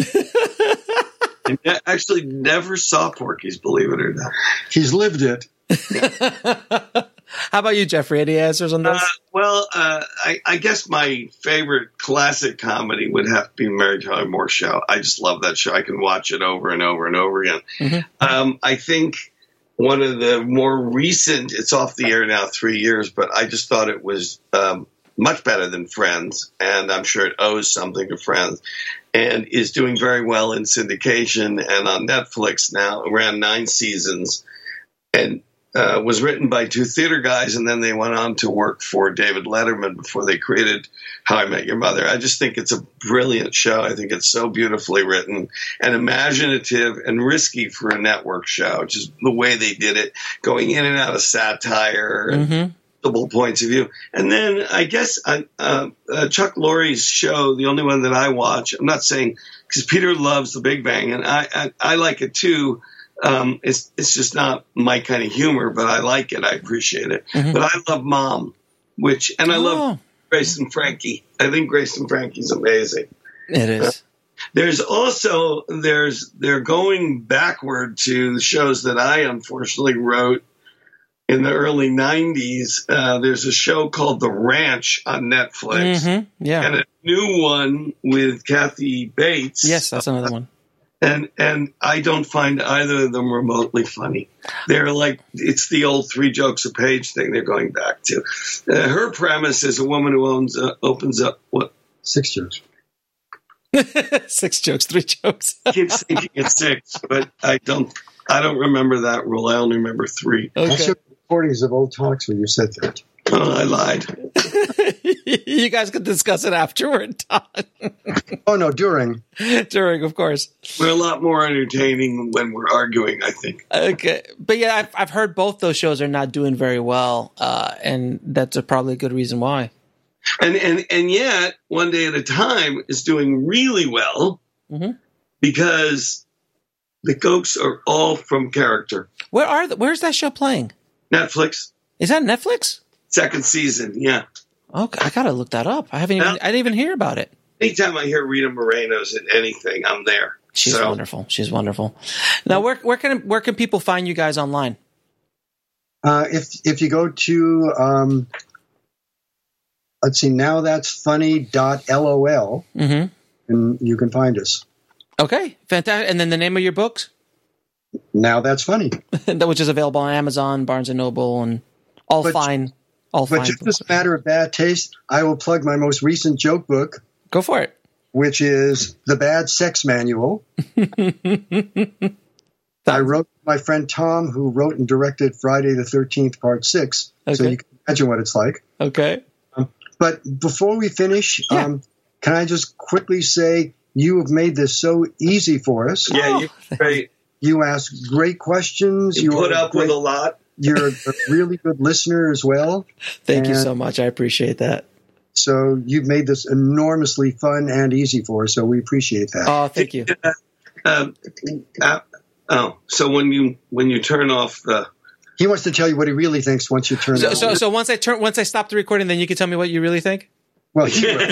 I actually never saw Porky's, believe it or not. He's lived it. How about you, Jeffrey? Any answers on this? Uh, well, uh, I, I guess my favorite classic comedy would have to be Mary Tyler Moore Show. I just love that show. I can watch it over and over and over again. Mm-hmm. Um, I think one of the more recent, it's off the air now three years, but I just thought it was um, much better than Friends, and I'm sure it owes something to Friends, and is doing very well in syndication and on Netflix now, around nine seasons, and uh, was written by two theater guys, and then they went on to work for David Letterman before they created How I Met Your Mother. I just think it's a brilliant show. I think it's so beautifully written and imaginative and risky for a network show, just the way they did it, going in and out of satire and Mm-hmm. multiple points of view. And then I guess uh, uh, uh, Chuck Lorre's show, the only one that I watch, I'm not saying because Peter loves The Big Bang, and I, I, I like it too. Um, it's it's just not my kind of humor, but I like it. I appreciate it. Mhm. But I love Mom, which, and I Oh. love Grace and Frankie. I think Grace and Frankie's amazing. It is. There's also, there's, they're going backward to the shows that I unfortunately wrote in the early nineties. Uh, there's a show called The Ranch on Netflix, Mm-hmm. Yeah. and a new one with Kathy Bates. Yes, that's another one. And and I don't find either of them remotely funny. They're like, it's the old three jokes a page thing they're going back to. Uh, her premise is a woman who owns uh, opens up what Six jokes. Six jokes, three jokes. I keep thinking it's six, but I don't I don't remember that rule. I only remember three. I Okay. showed recordings of old talks where you said that. Oh, I lied. You guys can discuss it afterward, Todd. Oh, no, during. During, of course. We're a lot more entertaining when we're arguing, I think. Okay, but yeah, I've I've heard both those shows are not doing very well, uh, and that's a probably a good reason why. And and and yet, One Day at a Time is doing really well Mhm. because the jokes are all from character. Where are the, where's that show playing? Netflix, Is that Netflix? second season, yeah. Okay, I gotta look that up. I haven't even Yeah. I didn't even hear about it. Anytime I hear Rita Moreno's in anything, I'm there. She's So, wonderful. She's wonderful. Now, where where can where can people find you guys online? Uh, if if you go to, um, let's see, now that's funny dot lol, Mm-hmm. and you can find us. Okay, fantastic. And then the name of your books, Now that's funny. which is available on Amazon, Barnes and Noble, and all But- fine, all But fine. just books. as a matter of bad taste, I will plug my most recent joke book, Go for it. which is The Bad Sex Manual. I wrote with my friend Tom, who wrote and directed Friday the thirteenth, Part Six. So Okay. you can imagine what it's like. Okay. But before we finish, Yeah. um, can I just quickly say you have made this so easy for us. yeah, you're great. You ask great questions. You put are up great, with a lot. You're a really good listener as well. Thank you And- so much. I appreciate that. So you've made this enormously fun and easy for us. So we appreciate that. Oh, thank you. Um, uh, oh, so when you when you turn off the He wants to tell you what he really thinks once you turn So, it so, on. so once I turn, once I stop the recording, then you can tell me what you really think. Well, he will.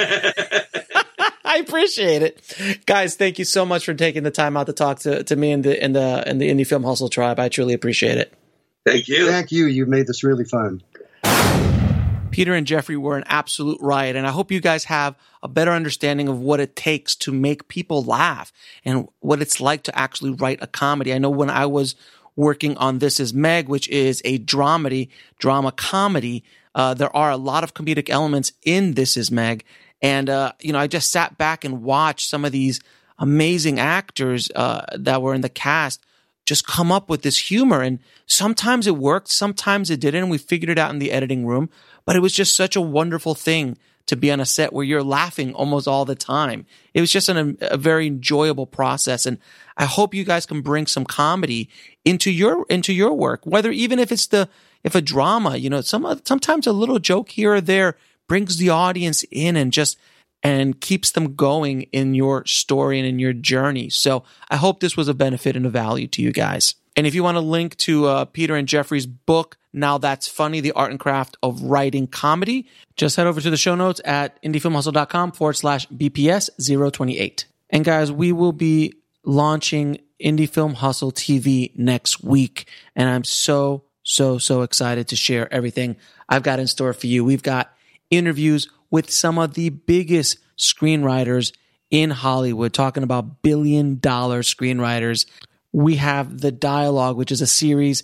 I appreciate it, guys. Thank you so much for taking the time out to talk to, to me and the and the and the Indie Film Hustle tribe. I truly appreciate it. Thank you. Thank you. You've made this really fun. Peter and Jeffrey were an absolute riot, and I hope you guys have a better understanding of what it takes to make people laugh and what it's like to actually write a comedy. I know when I was working on This Is Meg, which is a dramedy, drama comedy, uh, there are a lot of comedic elements in This Is Meg. And, uh, you know, I just sat back and watched some of these amazing actors uh, that were in the cast just come up with this humor. And sometimes it worked, sometimes it didn't. And we figured it out in the editing room. But it was just such a wonderful thing to be on a set where you're laughing almost all the time. It was just an, a very enjoyable process. And I hope you guys can bring some comedy into your into your work, whether even if it's the if a drama, you know, some sometimes a little joke here or there brings the audience in and just and keeps them going in your story and in your journey. So I hope this was a benefit and a value to you guys. And if you want to link to uh, Peter and Jeffrey's book, Now That's Funny, The Art and Craft of Writing Comedy, just head over to the show notes at indiefilmhustle.com forward slash BPS 028. And guys, we will be launching Indie Film Hustle T V next week. And I'm so, so, so excited to share everything I've got in store for you. We've got interviews with some of the biggest screenwriters in Hollywood, talking about billion dollar screenwriters. We have The Dialogue, which is a series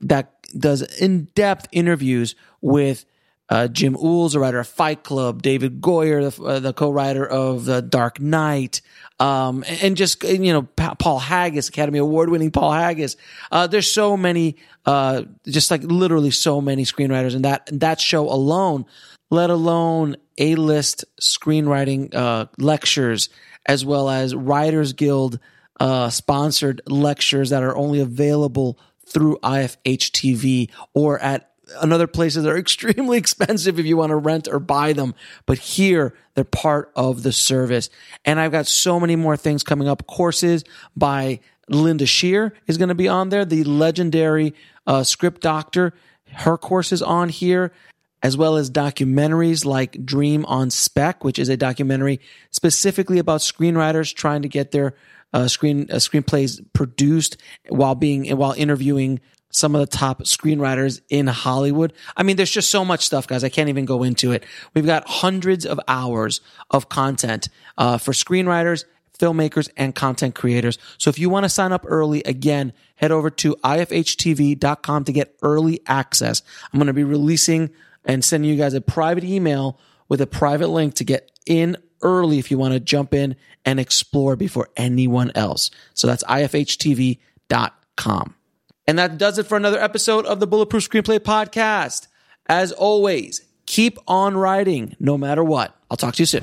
that does in-depth interviews with uh, Jim Uhls, the writer of Fight Club, David Goyer, the, uh, the co-writer of The Dark Knight, um, and just, you know, pa- Paul Haggis, Academy Award-winning Paul Haggis. Uh, there's so many, uh, just like literally so many screenwriters in that, that show alone, let alone A-list screenwriting uh, lectures, as well as Writers Guild uh, sponsored lectures that are only available through I F H T V or at another places that are extremely expensive if you want to rent or buy them. But here, they're part of the service. And I've got so many more things coming up. Courses by Linda Shear is going to be on there, the legendary uh, script doctor. Her course is on here, as well as documentaries like Dream on Spec, which is a documentary specifically about screenwriters trying to get their uh, screen uh, screenplays produced while being while interviewing some of the top screenwriters in Hollywood. I mean, there's just so much stuff, guys. I can't even go into it. We've got hundreds of hours of content uh, for screenwriters, filmmakers, and content creators. So if you want to sign up early, again, head over to I F H T V dot com to get early access. I'm going to be releasing and sending you guys a private email with a private link to get in early if you want to jump in and explore before anyone else. So that's I F H T V dot com. And that does it for another episode of the Bulletproof Screenplay Podcast. As always, keep on writing no matter what. I'll talk to you soon.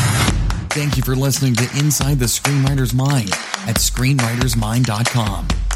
Thank you for listening to Inside the Screenwriter's Mind at screenwriters mind dot com.